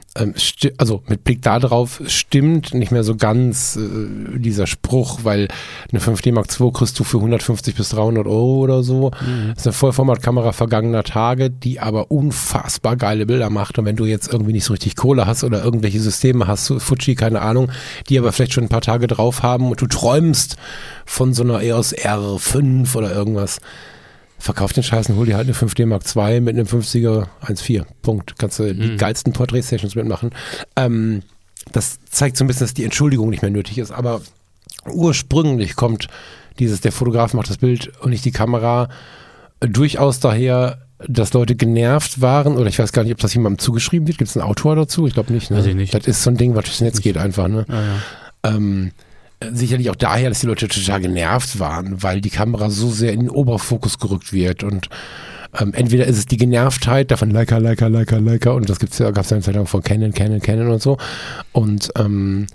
also mit Blick da drauf stimmt nicht mehr so ganz äh, dieser Spruch, weil eine fünf D Mark zwei kriegst du für hundertfünfzig bis dreihundert Euro oder so. Mhm. Das ist eine Vollformatkamera vergangener Tage, die aber unfassbar geile Bilder macht. Und wenn du jetzt irgendwie nicht so richtig Kohle hast oder irgendwelche Systeme hast, so Fuji, keine Ahnung, die aber vielleicht schon ein paar Tage drauf haben und du träumst von so einer E O S R fünf oder irgendwas, verkauf den Scheiß und hol dir halt eine fünf D Mark zwei mit einem fünfziger eins Komma vier. Punkt. Kannst du die mhm. geilsten Portrait-Sessions mitmachen. Ähm, das zeigt so ein bisschen, dass die Entschuldigung nicht mehr nötig ist. Aber ursprünglich kommt dieses, der Fotograf macht das Bild und nicht die Kamera, durchaus daher, dass Leute genervt waren. Oder ich weiß gar nicht, ob das jemandem zugeschrieben wird. Gibt es einen Autor dazu? Ich glaube nicht, ne? Weiß ich nicht. Das ist so ein Ding, was durchs Netz geht einfach. Ne? Ah, ja. Ähm, sicherlich auch daher, dass die Leute total genervt waren, weil die Kamera so sehr in den Oberfokus gerückt wird und ähm, entweder ist es die Genervtheit davon Leica, Leica, Leica, Leica und das gibt's ja, gab es ja eine Zeit lang von Canon, Canon, Canon und so und ähm,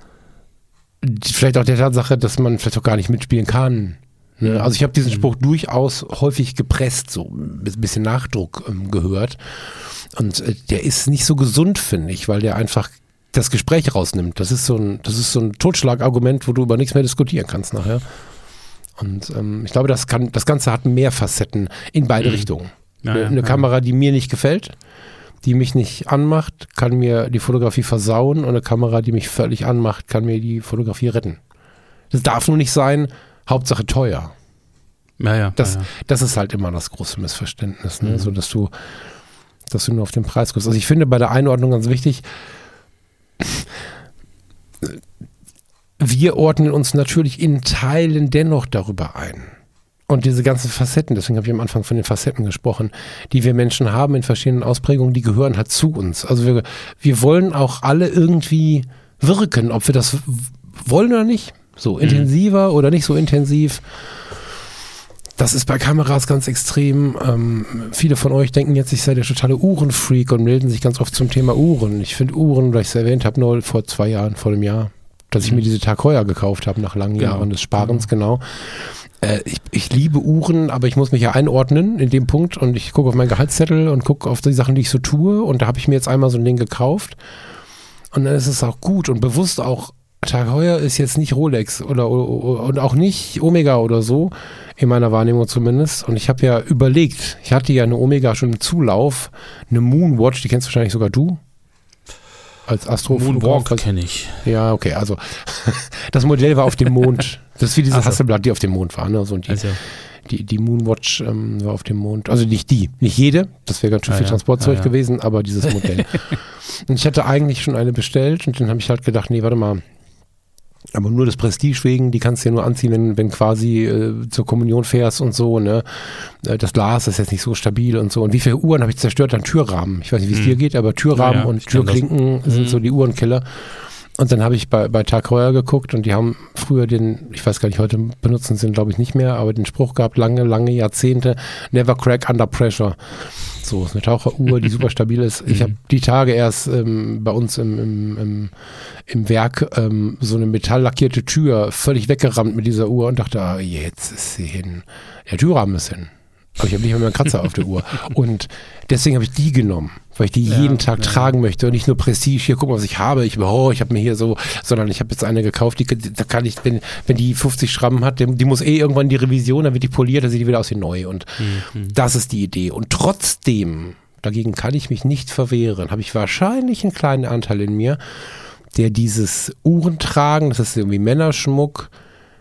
die, vielleicht auch der Tatsache, dass man vielleicht auch gar nicht mitspielen kann. Ne? Also ich habe diesen Spruch durchaus häufig gepresst, so ein bisschen Nachdruck ähm, gehört und äh, der ist nicht so gesund, finde ich, weil der einfach das Gespräch rausnimmt. Das ist so ein, das ist so ein Totschlagargument, wo du über nichts mehr diskutieren kannst nachher. Und ähm, ich glaube, das kann, das Ganze hat mehr Facetten in beide mhm. Richtungen. Ja, eine, ja, eine ja. Kamera, die mir nicht gefällt, die mich nicht anmacht, kann mir die Fotografie versauen und eine Kamera, die mich völlig anmacht, kann mir die Fotografie retten. Das darf nur nicht sein, Hauptsache teuer. Ja, ja, das, ja, ja. das ist halt immer das große Missverständnis, ne? Mhm. So, dass du, dass du nur auf den Preis guckst. Also ich finde bei der Einordnung ganz wichtig, wir ordnen uns natürlich in Teilen dennoch darüber ein. Und diese ganzen Facetten, deswegen habe ich am Anfang von den Facetten gesprochen, die wir Menschen haben in verschiedenen Ausprägungen, die gehören halt zu uns. Also wir, wir wollen auch alle irgendwie wirken, ob wir das wollen oder nicht. So intensiver mhm. oder nicht so intensiv. Das ist bei Kameras ganz extrem. Ähm, viele von euch denken jetzt, ich sei der totale Uhrenfreak und melden sich ganz oft zum Thema Uhren. Ich finde Uhren, weil ich es erwähnt habe, nur vor zwei Jahren, vor einem Jahr, dass ich mhm. mir diese Tag Heuer gekauft habe, nach langen genau. Jahren des Sparens, mhm. genau. Äh, ich, ich liebe Uhren, aber ich muss mich ja einordnen in dem Punkt und ich gucke auf meinen Gehaltszettel und gucke auf die Sachen, die ich so tue und da habe ich mir jetzt einmal so ein Ding gekauft und dann ist es auch gut und bewusst auch, Tag Heuer ist jetzt nicht Rolex oder, oder und auch nicht Omega oder so, in meiner Wahrnehmung zumindest. Und ich habe ja überlegt, ich hatte ja eine Omega schon im Zulauf, eine Moonwatch, die kennst wahrscheinlich sogar du. Als Astrofotograf. Moonwalk kenne ich. Ja, okay, also das Modell war auf dem Mond. Das ist wie diese so. Hasselblatt, die auf dem Mond war. Ne? So, und die, also. die, die Moonwatch ähm, war auf dem Mond. Also nicht die, nicht jede, das wäre ganz schön ah, viel ja. Transportzeug ah, ja. gewesen, aber dieses Modell. Und ich hatte eigentlich schon eine bestellt und dann habe ich halt gedacht, nee, warte mal, aber nur das Prestige wegen, die kannst du ja nur anziehen, wenn, wenn quasi äh, zur Kommunion fährst und so, ne? Das Glas ist jetzt nicht so stabil und so. Und wie viele Uhren habe ich zerstört an Türrahmen? Ich weiß nicht, wie es hm. dir geht, aber Türrahmen ja, ja, und Türklinken sind hm. so die Uhrenkiller. Und dann habe ich bei, bei Tag Heuer geguckt und die haben früher den, ich weiß gar nicht, heute benutzen sie ihn glaube ich nicht mehr, aber den Spruch gehabt, lange, lange Jahrzehnte, never crack under pressure. So, ist eine Taucheruhr, die super stabil ist. Ich habe die Tage erst ähm, bei uns im, im, im, im Werk ähm, so eine metalllackierte Tür völlig weggerammt mit dieser Uhr und dachte, ah, jetzt ist sie hin. Der Türrahmen ist hin. Aber ich habe nicht mehr einen Kratzer auf der Uhr. Und deswegen habe ich die genommen, weil ich die ja, jeden Tag ja. tragen möchte und nicht nur Prestige, hier guck mal, was ich habe, ich, oh, ich habe mir hier so, sondern ich habe jetzt eine gekauft, die, da kann ich, wenn, wenn die fünfzig Schrammen hat, die, die muss eh irgendwann in die Revision, dann wird die poliert, dann sieht die wieder aus wie neu und mhm. das ist die Idee. Und trotzdem, dagegen kann ich mich nicht verwehren, habe ich wahrscheinlich einen kleinen Anteil in mir, der dieses Uhrentragen, das ist irgendwie Männerschmuck,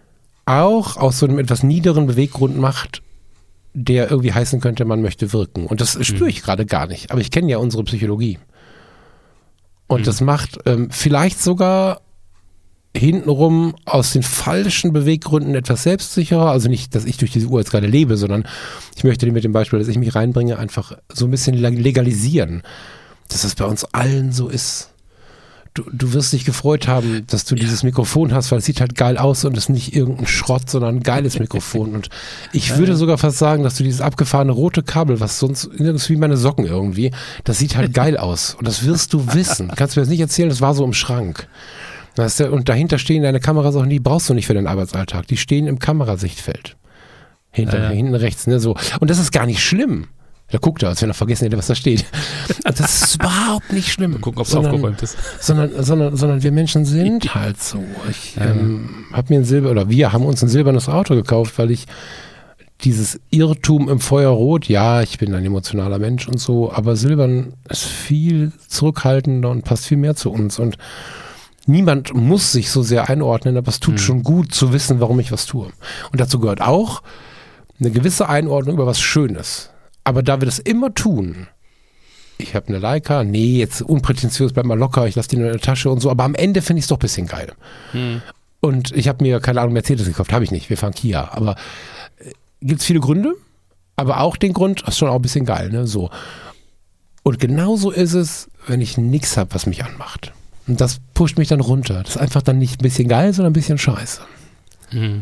auch aus so einem etwas niederen Beweggrund macht, der irgendwie heißen könnte, man möchte wirken. Und das spüre ich mhm. gerade gar nicht. Aber ich kenne ja unsere Psychologie. Und mhm. das macht ähm, vielleicht sogar hintenrum aus den falschen Beweggründen etwas selbstsicherer. Also nicht, dass ich durch diese Uhr jetzt gerade lebe, sondern ich möchte mit dem Beispiel, dass ich mich reinbringe, einfach so ein bisschen legalisieren. Dass das bei uns allen so ist. du, du wirst dich gefreut haben, dass du ja. dieses Mikrofon hast, weil es sieht halt geil aus und ist nicht irgendein Schrott, sondern ein geiles Mikrofon. Und ich würde sogar fast sagen, dass du dieses abgefahrene rote Kabel, was sonst nirgends wie meine Socken irgendwie, das sieht halt geil aus. Und das wirst du wissen. Kannst du mir das nicht erzählen, das war so im Schrank. Weißt du, und dahinter stehen deine Kameras auch, die brauchst du nicht für deinen Arbeitsalltag. Die stehen im Kamerasichtfeld. Hinter, ja, ja. hinten rechts, ne, so. Und das ist gar nicht schlimm. Da guckt er, als wenn er vergessen hätte, was da steht. Das ist überhaupt nicht schlimm. Mal gucken, ob es aufgeräumt ist. Sondern, sondern, sondern wir Menschen sind halt so. Ich ja. ähm, habe mir ein Silber, oder wir haben uns ein silbernes Auto gekauft, weil ich dieses Irrtum im Feuerrot, ja, ich bin ein emotionaler Mensch und so, aber silbern ist viel zurückhaltender und passt viel mehr zu uns. Und niemand muss sich so sehr einordnen, aber es tut mhm. schon gut zu wissen, warum ich was tue. Und dazu gehört auch eine gewisse Einordnung über was Schönes. Aber da wir das immer tun, ich habe eine Leica, nee, jetzt unprätentiös, bleib mal locker, ich lasse die in der Tasche und so, aber am Ende finde ich es doch ein bisschen geil. Hm. Und ich habe mir, keine Ahnung, Mercedes gekauft, habe ich nicht, wir fahren Kia, aber äh, gibt es viele Gründe, aber auch den Grund, das ist schon auch ein bisschen geil, ne, so. Und genauso ist es, wenn ich nichts habe, was mich anmacht. Und das pusht mich dann runter. Das ist einfach dann nicht ein bisschen geil, sondern ein bisschen scheiße. Hm.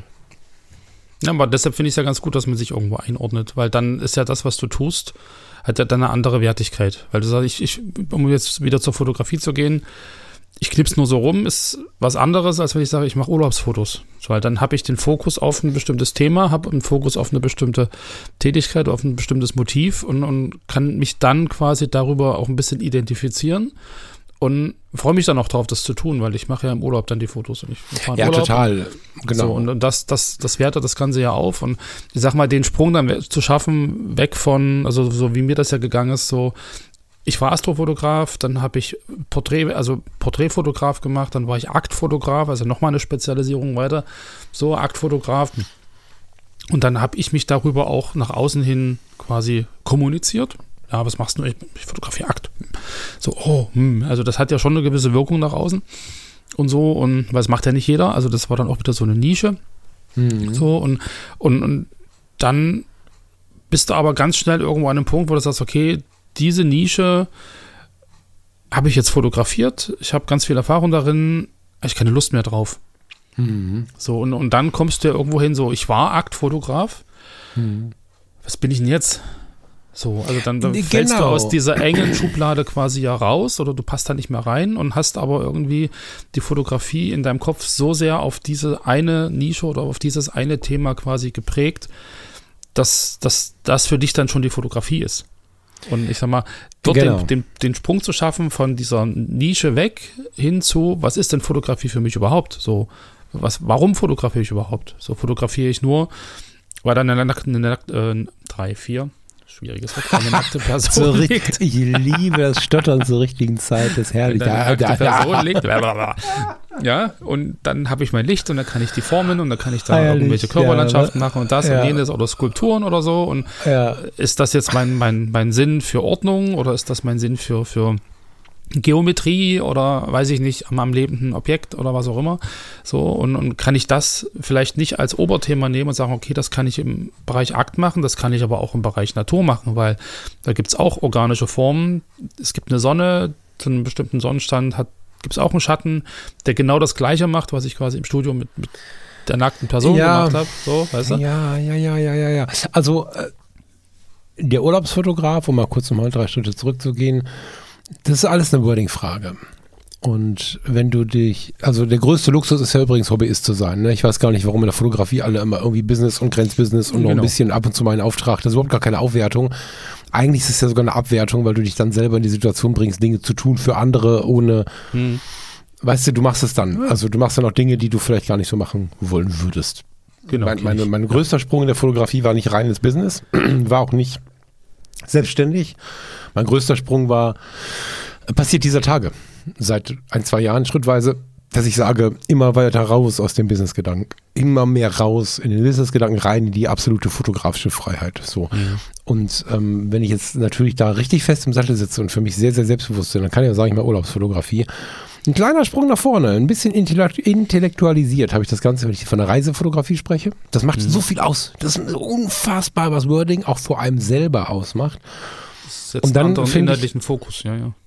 Ja, aber deshalb finde ich es ja ganz gut, dass man sich irgendwo einordnet, weil dann ist ja das, was du tust, hat ja dann eine andere Wertigkeit. Weil du sagst, ich, ich, um jetzt wieder zur Fotografie zu gehen, ich knips nur so rum, ist was anderes, als wenn ich sage, ich mache Urlaubsfotos. Weil dann habe ich den Fokus auf ein bestimmtes Thema, habe einen Fokus auf eine bestimmte Tätigkeit, auf ein bestimmtes Motiv und, und kann mich dann quasi darüber auch ein bisschen identifizieren. Und freue mich dann auch drauf, das zu tun, weil ich mache ja im Urlaub dann die Fotos und ich fahre ja, Urlaub. Total, genau. So, und und das, das, das wertet das Ganze ja auf. Und ich sag mal, den Sprung dann zu schaffen, weg von, also so wie mir das ja gegangen ist, so, ich war Astrofotograf, dann habe ich Porträt, also Porträtfotograf gemacht, dann war ich Aktfotograf, also nochmal eine Spezialisierung weiter, so Aktfotograf. Und dann habe ich mich darüber auch nach außen hin quasi kommuniziert. Ja, was machst du? Ich, ich fotografiere Akt. So, oh, hm. Also das hat ja schon eine gewisse Wirkung nach außen und so, und weil es macht ja nicht jeder, also das war dann auch wieder so eine Nische. Mhm. So, und, und, und dann bist du aber ganz schnell irgendwo an einem Punkt, wo du sagst, okay, diese Nische habe ich jetzt fotografiert, ich habe ganz viel Erfahrung darin, habe ich keine Lust mehr drauf. Mhm. So, und, und dann kommst du ja irgendwo hin, so, ich war Aktfotograf, mhm. was bin ich denn jetzt? So, also dann, dann genau. fällst du aus dieser engen Schublade quasi ja raus oder du passt da nicht mehr rein und hast aber irgendwie die Fotografie in deinem Kopf so sehr auf diese eine Nische oder auf dieses eine Thema quasi geprägt, dass, dass das für dich dann schon die Fotografie ist. Und ich sag mal, dort genau. den, den, den Sprung zu schaffen von dieser Nische weg hin zu, was ist denn Fotografie für mich überhaupt? So, was, warum fotografiere ich überhaupt? So fotografiere ich nur, weil dann eine, eine, eine äh, drei, vier schwieriges Wort, eine nackte Person liegt. Ich liebe das Stottern zur richtigen Zeit, das ist herrlich. Eine nackte Person liegt. Ja, und dann habe ich mein Licht und dann kann ich die formen und dann kann ich da herrlich, irgendwelche Körperlandschaften ja, machen und das ja. und jenes oder Skulpturen oder so. Und ja. ist das jetzt mein, mein, mein Sinn für Ordnung oder ist das mein Sinn für, für Geometrie oder weiß ich nicht, am, am lebenden Objekt oder was auch immer. So, und, und kann ich das vielleicht nicht als Oberthema nehmen und sagen, okay, das kann ich im Bereich Akt machen, das kann ich aber auch im Bereich Natur machen, weil da gibt es auch organische Formen. Es gibt eine Sonne, zu einem bestimmten Sonnenstand hat gibt es auch einen Schatten, der genau das Gleiche macht, was ich quasi im Studio mit, mit der nackten Person ja. gemacht habe. So, weißt du? Ja, ja, ja, ja, ja, ja. Also äh, der Urlaubsfotograf, um mal kurz nochmal drei Schritte zurückzugehen, das ist alles eine Wording-Frage. Und wenn du dich, also der größte Luxus ist ja übrigens Hobbyist zu sein. Ne? Ich weiß gar nicht, warum in der Fotografie alle immer irgendwie Business und Grenzbusiness und genau. noch ein bisschen ab und zu mal einen Auftrag. Das ist überhaupt gar keine Aufwertung. Eigentlich ist es ja sogar eine Abwertung, weil du dich dann selber in die Situation bringst, Dinge zu tun für andere ohne, hm. weißt du, du machst es dann. Also du machst dann auch Dinge, die du vielleicht gar nicht so machen wollen würdest. Genau. Mein, meine, mein größter Sprung in der Fotografie war nicht reines Business, war auch nicht selbstständig. Mein größter Sprung war, passiert dieser Tage, seit ein, zwei Jahren schrittweise, dass ich sage, immer weiter raus aus dem Businessgedanken, immer mehr raus in den Businessgedanken rein, in die absolute fotografische Freiheit. So. Mhm. Und ähm, wenn ich jetzt natürlich da richtig fest im Sattel sitze und für mich sehr, sehr selbstbewusst bin, dann kann ich ja sagen, ich mache Urlaubsfotografie. Ein kleiner Sprung nach vorne, ein bisschen intellektualisiert habe ich das Ganze, wenn ich von der Reisefotografie spreche. Das macht mhm. so viel aus. Das ist unfassbar, was Wording auch vor einem selber ausmacht. Das setzt und dann einen inhaltlichen Fokus, ja, ja.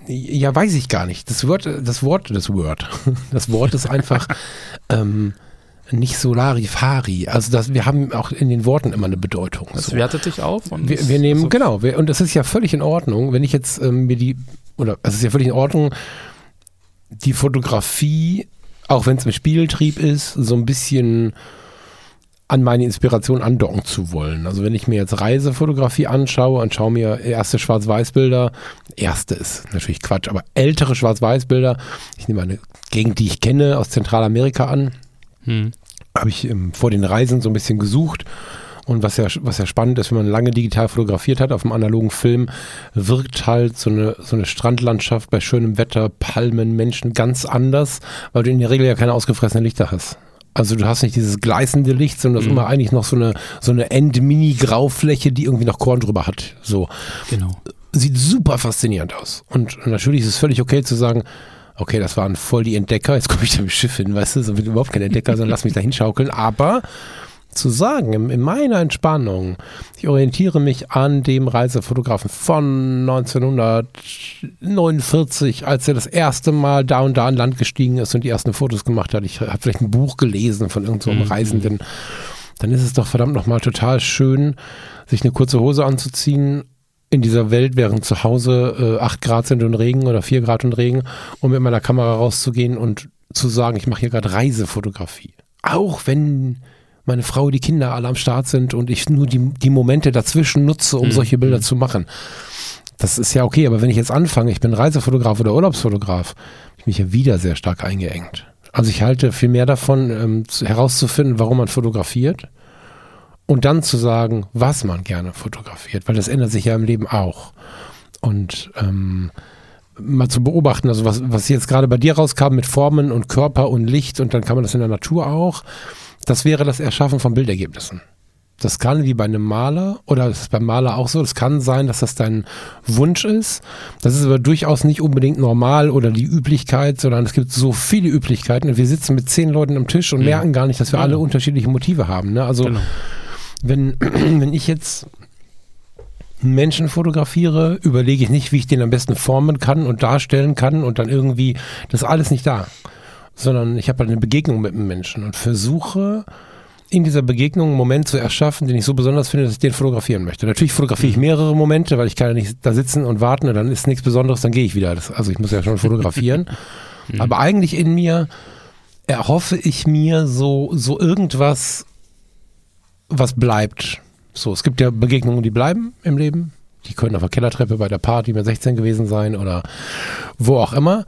Ja, weiß ich gar nicht. Das Wort, das Wort, das Wort, das Wort ist einfach ähm, nicht Solarifari. Also das, wir haben auch in den Worten immer eine Bedeutung. Das so. wertet dich auf? Und wir, wir nehmen, also genau, wir, und das ist ja völlig in Ordnung, wenn ich jetzt ähm, mir die, oder es ist ja völlig in Ordnung, die Fotografie, auch wenn es im Spieltrieb ist, so ein bisschen an meine Inspiration andocken zu wollen. Also wenn ich mir jetzt Reisefotografie anschaue und schaue mir erste Schwarz-Weiß-Bilder, erste ist natürlich Quatsch, aber ältere Schwarz-Weiß-Bilder, ich nehme eine Gegend, die ich kenne, aus Zentralamerika an, hm. habe ich ähm, vor den Reisen so ein bisschen gesucht. Und was ja, was ja spannend ist, wenn man lange digital fotografiert hat, auf einem analogen Film, wirkt halt so eine, so eine Strandlandschaft bei schönem Wetter, Palmen, Menschen ganz anders, weil du in der Regel ja keine ausgefressenen Lichter hast. Also du hast nicht dieses gleißende Licht, sondern das ist Mhm. immer eigentlich noch so eine, so eine End-Mini-Graufläche, die irgendwie noch Korn drüber hat. So. Genau. Sieht super faszinierend aus. Und natürlich ist es völlig okay zu sagen, okay, das waren voll die Entdecker, jetzt komme ich da mit Schiff hin, weißt du, so wird überhaupt kein Entdecker, sondern lass mich da hinschaukeln. Aber zu sagen, in, in meiner Entspannung, ich orientiere mich an dem Reisefotografen von neunzehnhundertneunundvierzig, als er das erste Mal da und da an Land gestiegen ist und die ersten Fotos gemacht hat. Ich habe vielleicht ein Buch gelesen von irgendeinem so Mhm. Reisenden. Dann ist es doch verdammt nochmal total schön, sich eine kurze Hose anzuziehen in dieser Welt, während zu Hause äh, acht Grad sind und Regen oder vier Grad und Regen, um mit meiner Kamera rauszugehen und zu sagen, ich mache hier gerade Reisefotografie. Auch wenn meine Frau, die Kinder alle am Start sind und ich nur die, die Momente dazwischen nutze, um Mhm. solche Bilder zu machen. Das ist ja okay, aber wenn ich jetzt anfange, ich bin Reisefotograf oder Urlaubsfotograf, habe ich mich ja wieder sehr stark eingeengt. Also ich halte viel mehr davon, ähm, zu, herauszufinden, warum man fotografiert und dann zu sagen, was man gerne fotografiert, weil das ändert sich ja im Leben auch. Und ähm, mal zu beobachten, also was, was jetzt gerade bei dir rauskam mit Formen und Körper und Licht und dann kann man das in der Natur auch, das wäre das Erschaffen von Bildergebnissen. Das kann wie bei einem Maler, oder das ist beim Maler auch so, das kann sein, dass das dein Wunsch ist. Das ist aber durchaus nicht unbedingt normal oder die Üblichkeit, sondern es gibt so viele Üblichkeiten. Wir sitzen mit zehn Leuten am Tisch und Mhm. merken gar nicht, dass wir Ja. alle unterschiedliche Motive haben. Ne? Also Genau. wenn, wenn ich jetzt einen Menschen fotografiere, überlege ich nicht, wie ich den am besten formen kann und darstellen kann und dann irgendwie, das ist alles nicht da. Sondern ich habe halt eine Begegnung mit einem Menschen und versuche in dieser Begegnung einen Moment zu erschaffen, den ich so besonders finde, dass ich den fotografieren möchte. Natürlich fotografiere ich mehrere Momente, weil ich kann ja nicht da sitzen und warten und dann ist nichts Besonderes, dann gehe ich wieder. Das, also ich muss ja schon fotografieren. Aber eigentlich in mir erhoffe ich mir so, so irgendwas, was bleibt. So, es gibt ja Begegnungen, die bleiben im Leben. Die können auf der Kellertreppe bei der Party mit sechzehn gewesen sein oder wo auch immer.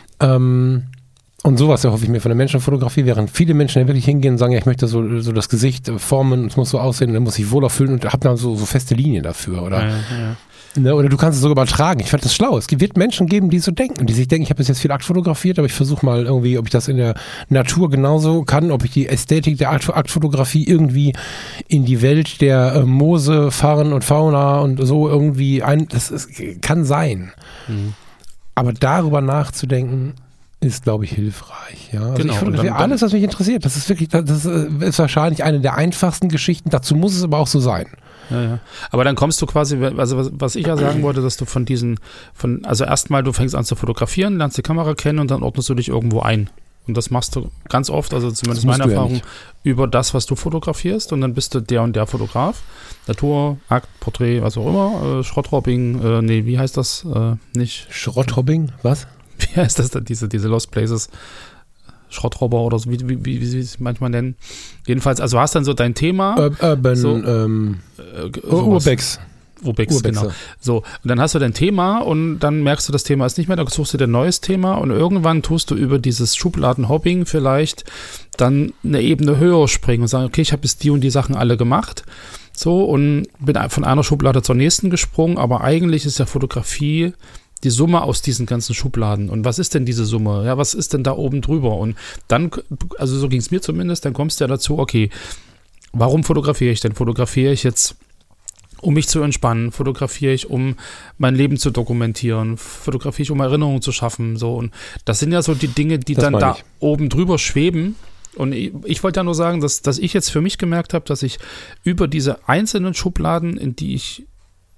Ähm, Und sowas erhoffe ich mir von der Menschenfotografie, während viele Menschen ja wirklich hingehen und sagen, ja, ich möchte so, so das Gesicht formen, es muss so aussehen, dann muss ich wohler fühlen und habe dann so, so feste Linien dafür. Oder, Ja, ja. ne, oder du kannst es sogar übertragen. Ich fand das schlau. Es wird Menschen geben, die so denken, die sich denken, ich habe bis jetzt viel Akt fotografiert, aber ich versuche mal irgendwie, ob ich das in der Natur genauso kann, ob ich die Ästhetik der Akt, Aktfotografie irgendwie in die Welt der äh, Moose, Fahren und Fauna und so irgendwie ein, das ist, kann sein. Mhm. Aber darüber nachzudenken, ist, glaube ich, hilfreich. Ja? Also Genau, ich fotografiere und dann- alles, was mich interessiert. Das ist wirklich, das ist wahrscheinlich eine der einfachsten Geschichten. Dazu muss es aber auch so sein. Ja, ja. Aber dann kommst du quasi, also was, was ich ja sagen wollte, dass du von diesen, von, also erstmal du fängst an zu fotografieren, lernst die Kamera kennen und dann ordnest du dich irgendwo ein. Und das machst du ganz oft, also zumindest Das musst meine du ja Erfahrung, nicht. über das, was du fotografierst und dann bist du der und der Fotograf. Natur, Akt, Porträt, was auch immer, äh, Schrottrobbing, äh, nee, wie heißt das? Äh, nicht, Schrotthobbing, was? wie heißt das denn, diese, diese Lost Places? Schrottrobber oder so, wie, wie, wie, wie sie es manchmal nennen. Jedenfalls, also hast dann so dein Thema. Ur- Urban, So, ähm, äh, Ur- sowas. Urbex. Urbex, Urbex, genau. ja. So, und dann hast du dein Thema und dann merkst du, das Thema ist nicht mehr, dann suchst du dir ein neues Thema und irgendwann tust du über dieses Schubladenhopping vielleicht dann eine Ebene höher springen und sagen, okay, ich habe jetzt die und die Sachen alle gemacht, so, und bin von einer Schublade zur nächsten gesprungen, aber eigentlich ist ja Fotografie die Summe aus diesen ganzen Schubladen. Und was ist denn diese Summe? Ja, was ist denn da oben drüber? Und dann, also so ging es mir zumindest, dann kommst du ja dazu, okay, warum fotografiere ich denn? Fotografiere ich jetzt, um mich zu entspannen? Fotografiere ich, um mein Leben zu dokumentieren? Fotografiere ich, um Erinnerungen zu schaffen? So, und das sind ja so die Dinge, die Das dann meine da ich. oben drüber schweben. Und ich, ich wollte ja nur sagen, dass, dass ich jetzt für mich gemerkt habe, dass ich über diese einzelnen Schubladen, in die ich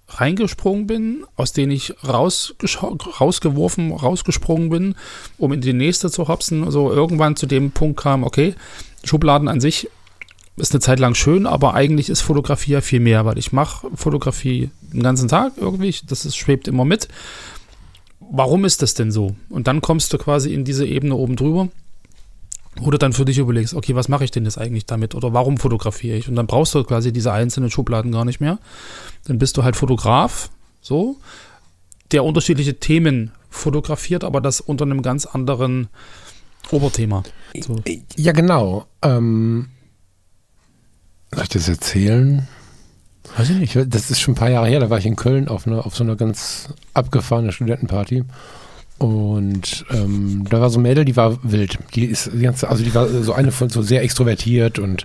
reingesprungen bin, aus denen ich rausgeworfen, rausgesprungen bin, um in die nächste zu hopsen. Also irgendwann zu dem Punkt kam, okay, Schubladen an sich ist eine Zeit lang schön, aber eigentlich ist Fotografie ja viel mehr, weil ich mache Fotografie den ganzen Tag irgendwie, das ist, schwebt immer mit. Warum ist das denn so? Und dann kommst du quasi in diese Ebene oben drüber, wo du dann für dich überlegst, okay, was mache ich denn jetzt eigentlich damit oder warum fotografiere ich? Und dann brauchst du quasi diese einzelnen Schubladen gar nicht mehr. Dann bist du halt Fotograf, so, der unterschiedliche Themen fotografiert, aber das unter einem ganz anderen Oberthema. So. Ja, genau. Ähm, soll ich das erzählen? Weiß ich nicht. Das ist schon ein paar Jahre her, da war ich in Köln auf, eine, auf so einer ganz abgefahrenen Studentenparty. Und ähm, da war so ein Mädel, die war wild. Die ist die ganze, also die war so eine von so sehr extrovertiert und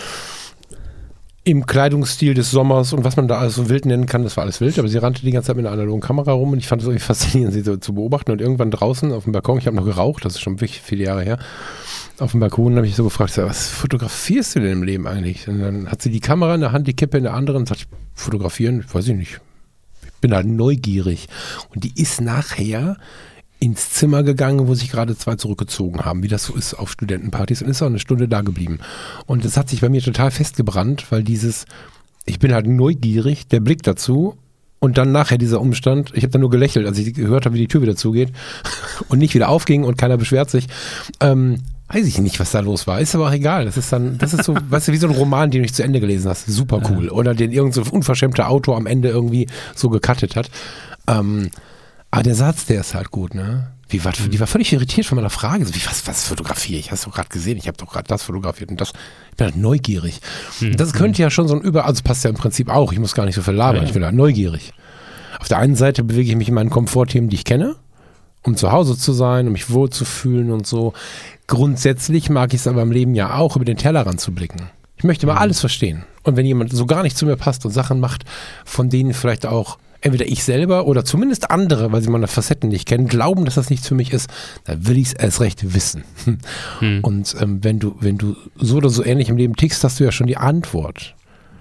im Kleidungsstil des Sommers und was man da alles so wild nennen kann, das war alles wild, aber sie rannte die ganze Zeit mit einer analogen Kamera rum und ich fand es irgendwie faszinierend, sie so zu beobachten. Und irgendwann draußen auf dem Balkon, ich habe noch geraucht, das ist schon wirklich viele Jahre her, auf dem Balkon habe ich so gefragt, was fotografierst du denn im Leben eigentlich? Und dann hat sie die Kamera in der Hand, die Kippe in der anderen und sagt, fotografieren, weiß ich nicht, ich bin halt neugierig. Und die ist nachher ins Zimmer gegangen, wo sich gerade zwei zurückgezogen haben, wie das so ist auf Studentenpartys, und ist auch eine Stunde da geblieben. Und das hat sich bei mir total festgebrannt, weil dieses, ich bin halt neugierig, der Blick dazu und dann nachher dieser Umstand, ich habe dann nur gelächelt, als ich gehört habe, wie die Tür wieder zugeht und nicht wieder aufging und keiner beschwert sich. Ähm, weiß ich nicht, was da los war. Ist aber auch egal. Das ist dann, das ist so, weißt du, wie so ein Roman, den du nicht zu Ende gelesen hast. Super cool. Ja. Oder den irgend so unverschämter Autor am Ende irgendwie so gecuttet hat. Ähm, Aber der Satz, der ist halt gut, ne? Wie war, die war völlig irritiert von meiner Frage. So, wie, was, was fotografiere ich? Hast du gerade gesehen? Ich habe doch gerade das fotografiert und das. Ich bin halt neugierig. Mhm. Das könnte ja schon so ein Über... Also passt ja im Prinzip auch. Ich muss gar nicht so viel labern. Ja. Ich bin halt neugierig. Auf der einen Seite bewege ich mich in meinen Komfortthemen, die ich kenne, um zu Hause zu sein, um mich wohlzufühlen und so. Grundsätzlich mag ich es aber im Leben ja auch, über den Tellerrand zu blicken. Ich möchte mal mhm. alles verstehen. Und wenn jemand so gar nicht zu mir passt und Sachen macht, von denen vielleicht auch entweder ich selber oder zumindest andere, weil sie meine Facetten nicht kennen, glauben, dass das nichts für mich ist, dann will ich es erst recht wissen. Hm. Und ähm, wenn du, wenn du so oder so ähnlich im Leben tickst, hast du ja schon die Antwort.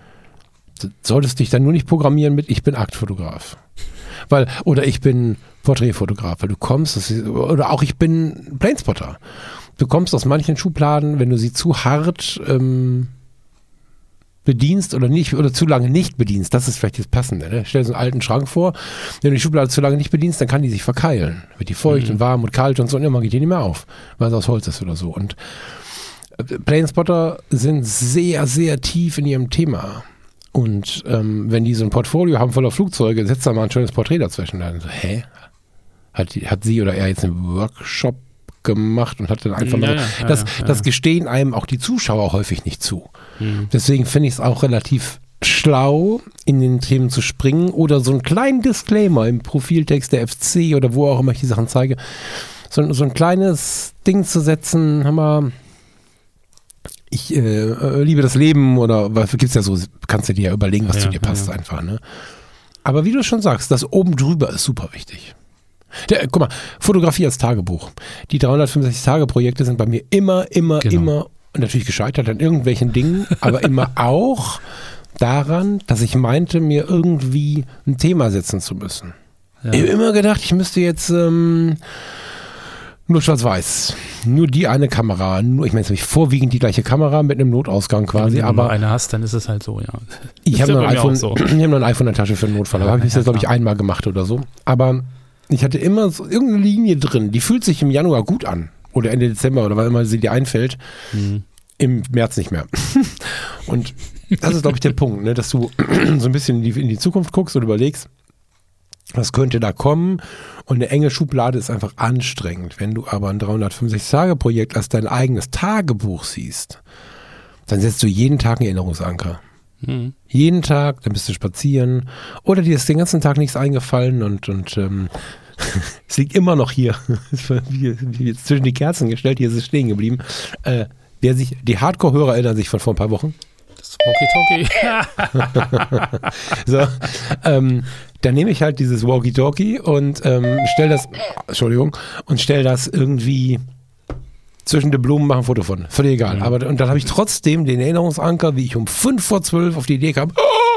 Du solltest dich dann nur nicht programmieren mit, ich bin Aktfotograf. Weil, oder ich bin Porträtfotograf, weil du kommst, das ist, oder auch ich bin Planespotter. Du kommst aus manchen Schubladen, wenn du sie zu hart ähm, bedienst oder nicht oder zu lange nicht bedienst, das ist vielleicht das Passende. Ne? Stell dir so einen alten Schrank vor, wenn du die Schublade zu lange nicht bedienst, dann kann die sich verkeilen. Wird die feucht mhm. und warm und kalt und so und irgendwann geht die nicht mehr auf, weil es aus Holz ist oder so. Und Planespotter sind sehr, sehr tief in ihrem Thema. Und ähm, wenn die so ein Portfolio haben voller Flugzeuge, setzt da mal ein schönes Porträt dazwischen. Dann so, hä? Hat, die, hat sie oder er jetzt einen Workshop gemacht und hat dann einfach ja, mal, ja, das, ja, ja. das gestehen einem auch die Zuschauer häufig nicht zu. Mhm. Deswegen finde ich es auch relativ schlau, in den Themen zu springen oder so einen kleinen Disclaimer im Profiltext der F C oder wo auch immer ich die Sachen zeige, so, so ein kleines Ding zu setzen, hör mal, ich äh, liebe das Leben oder was gibt's ja so, kannst du dir ja überlegen, was ja, zu dir passt ja. einfach, ne? Aber wie du schon sagst, das oben drüber ist super wichtig. Der, guck mal, Fotografie als Tagebuch. Die dreihundertfünfundsechzig-Tage-Projekte sind bei mir immer, immer, genau. immer natürlich gescheitert an irgendwelchen Dingen, aber immer auch daran, dass ich meinte, mir irgendwie ein Thema setzen zu müssen. Ja. Ich habe immer gedacht, ich müsste jetzt ähm, nur schwarz-weiß, nur die eine Kamera, nur, ich meine, jetzt habe ich vorwiegend die gleiche Kamera mit einem Notausgang quasi. Wenn du aber nur eine hast, dann ist es halt so, ja. Ich habe ja noch, ein so. hab noch ein iPhone in der Tasche für den Notfall, aber habe ich das, glaube ich, einmal gemacht oder so. Aber ich hatte immer so irgendeine Linie drin, die fühlt sich im Januar gut an. Oder Ende Dezember oder wann immer sie dir einfällt. Mhm. Im März nicht mehr. Und das ist, glaube ich, der Punkt, ne? Dass du so ein bisschen in die, in die Zukunft guckst und überlegst, was könnte da kommen. Und eine enge Schublade ist einfach anstrengend. Wenn du aber ein dreihundertfünfundsechzig-Tage-Projekt als dein eigenes Tagebuch siehst, dann setzt du jeden Tag einen Erinnerungsanker. Mhm. Jeden Tag, dann bist du spazieren oder dir ist den ganzen Tag nichts eingefallen und, und ähm, es liegt immer noch hier, wie, wie jetzt zwischen die Kerzen gestellt, hier ist es stehen geblieben. Äh, der sich, die Hardcore-Hörer erinnern sich von vor ein paar Wochen. Das Walkie-Talkie. So, ähm, dann nehme ich halt dieses Walkie-Talkie und ähm, stell das, Entschuldigung, und stell das irgendwie zwischen den Blumen, mache ein Foto von. Völlig egal. Mhm. Aber und dann habe ich trotzdem den Erinnerungsanker, wie ich um fünf vor zwölf auf die Idee kam, oh,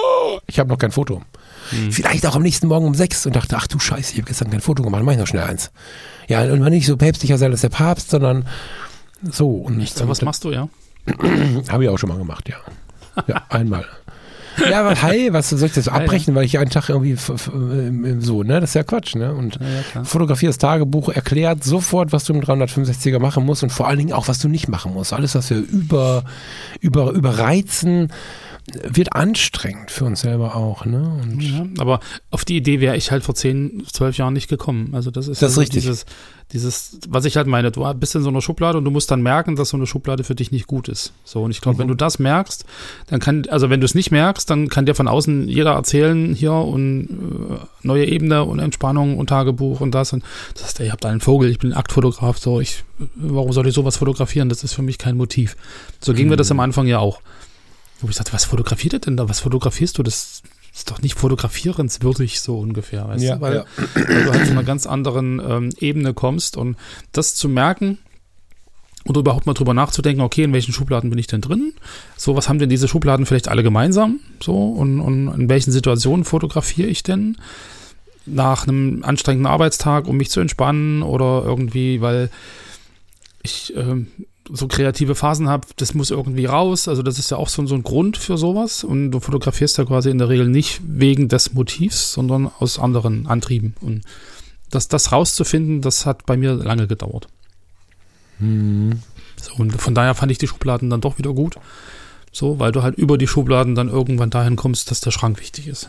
ich habe noch kein Foto. Hm. Vielleicht auch am nächsten Morgen um sechs und dachte, ach du Scheiße, ich habe gestern kein Foto gemacht, dann mach ich noch schnell eins. Ja, und man nicht so päpstlicher sein als der Papst, sondern so. Und Nichts, was machst du, ja? Habe ich auch schon mal gemacht, ja. Ja, einmal. Ja, aber hey, was soll ich das so abbrechen, weil ich einen Tag irgendwie f- f- so, ne? Das ist ja Quatsch, ne? Und Ja, ja, klar. Fotografie, das Tagebuch erklärt sofort, was du im dreihundertfünfundsechziger machen musst und vor allen Dingen auch, was du nicht machen musst. Alles, was wir über, über, überreizen, wird anstrengend für uns selber auch, ne? Und Ja, aber auf die Idee wäre ich halt vor zehn, zwölf Jahren nicht gekommen. Also das ist, Das ist also richtig. Dieses, dieses, was ich halt meine, du bist in so einer Schublade und du musst dann merken, dass so eine Schublade für dich nicht gut ist. So, und ich glaube, Mhm. wenn du das merkst, dann kann, also wenn du es nicht merkst, dann kann dir von außen jeder erzählen, hier und äh, neue Ebene und Entspannung und Tagebuch und das. Und das heißt, ey, ihr habt einen Vogel, ich bin ein Aktfotograf, so, ich, warum soll ich sowas fotografieren? Das ist für mich kein Motiv. So ging mir das am Anfang ja auch. Wo ich sagte, was fotografiert ihr denn da? Was fotografierst du? Das ist doch nicht fotografierenswürdig, so ungefähr, weißt Ja, du? Weil, ja. weil du halt von einer ganz anderen ähm, Ebene kommst und das zu merken und überhaupt mal drüber nachzudenken, okay, in welchen Schubladen bin ich denn drin? So, was haben denn diese Schubladen vielleicht alle gemeinsam? So, und, und in welchen Situationen fotografiere ich denn? Nach einem anstrengenden Arbeitstag, um mich zu entspannen oder irgendwie, weil ich ähm, so kreative Phasen habe, das muss irgendwie raus. Also das ist ja auch so, so ein Grund für sowas. Und du fotografierst ja quasi in der Regel nicht wegen des Motivs, sondern aus anderen Antrieben. Und das, das rauszufinden, das hat bei mir lange gedauert. Mhm. So, und von daher fand ich die Schubladen dann doch wieder gut. So, weil du halt über die Schubladen dann irgendwann dahin kommst, dass der Schrank wichtig ist.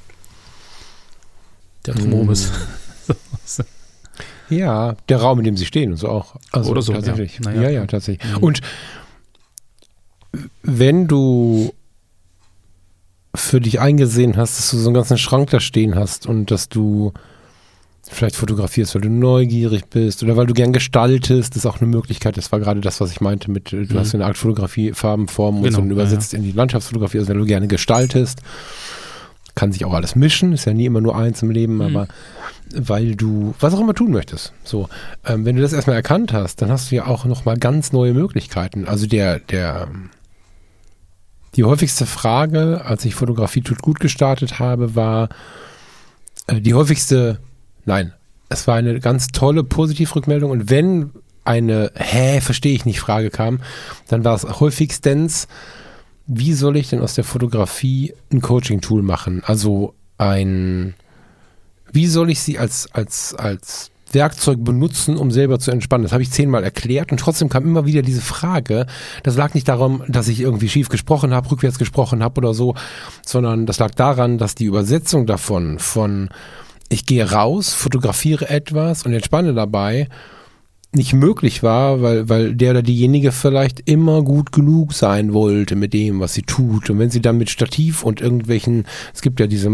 Der drumherum Mhm. ist. Ja, der Raum, in dem sie stehen und so auch. Also Oder so, tatsächlich. ja. Ja, Naja, ja, klar. tatsächlich. Mhm. Und wenn du für dich eingesehen hast, dass du so einen ganzen Schrank da stehen hast und dass du vielleicht fotografierst, weil du neugierig bist oder weil du gern gestaltest, ist auch eine Möglichkeit. Das war gerade das, was ich meinte mit, du Mhm. hast eine Art Fotografie, Farben, Formen und Genau, so und übersetzt ja, in die Landschaftsfotografie, also wenn du gerne gestaltest, kann sich auch alles mischen, ist ja nie immer nur eins im Leben, Mhm. aber weil du was auch immer tun möchtest. So, ähm, wenn du das erstmal erkannt hast, dann hast du ja auch nochmal ganz neue Möglichkeiten. Also der, der, die häufigste Frage, als ich Fotografie tut gut gestartet habe, war äh, die häufigste, nein, es war eine ganz tolle Positivrückmeldung und wenn eine hä, verstehe ich nicht Frage kam, dann war es häufigstens, wie soll ich denn aus der Fotografie ein Coaching-Tool machen? Also ein, wie soll ich sie als, als, als Werkzeug benutzen, um selber zu entspannen? Das habe ich zehnmal erklärt und trotzdem kam immer wieder diese Frage. Das lag nicht daran, dass ich irgendwie schief gesprochen habe, rückwärts gesprochen habe oder so, sondern das lag daran, dass die Übersetzung davon, von ich gehe raus, fotografiere etwas und entspanne dabei, nicht möglich war, weil, weil der oder diejenige vielleicht immer gut genug sein wollte mit dem, was sie tut. Und wenn sie dann mit Stativ und irgendwelchen, es gibt ja diese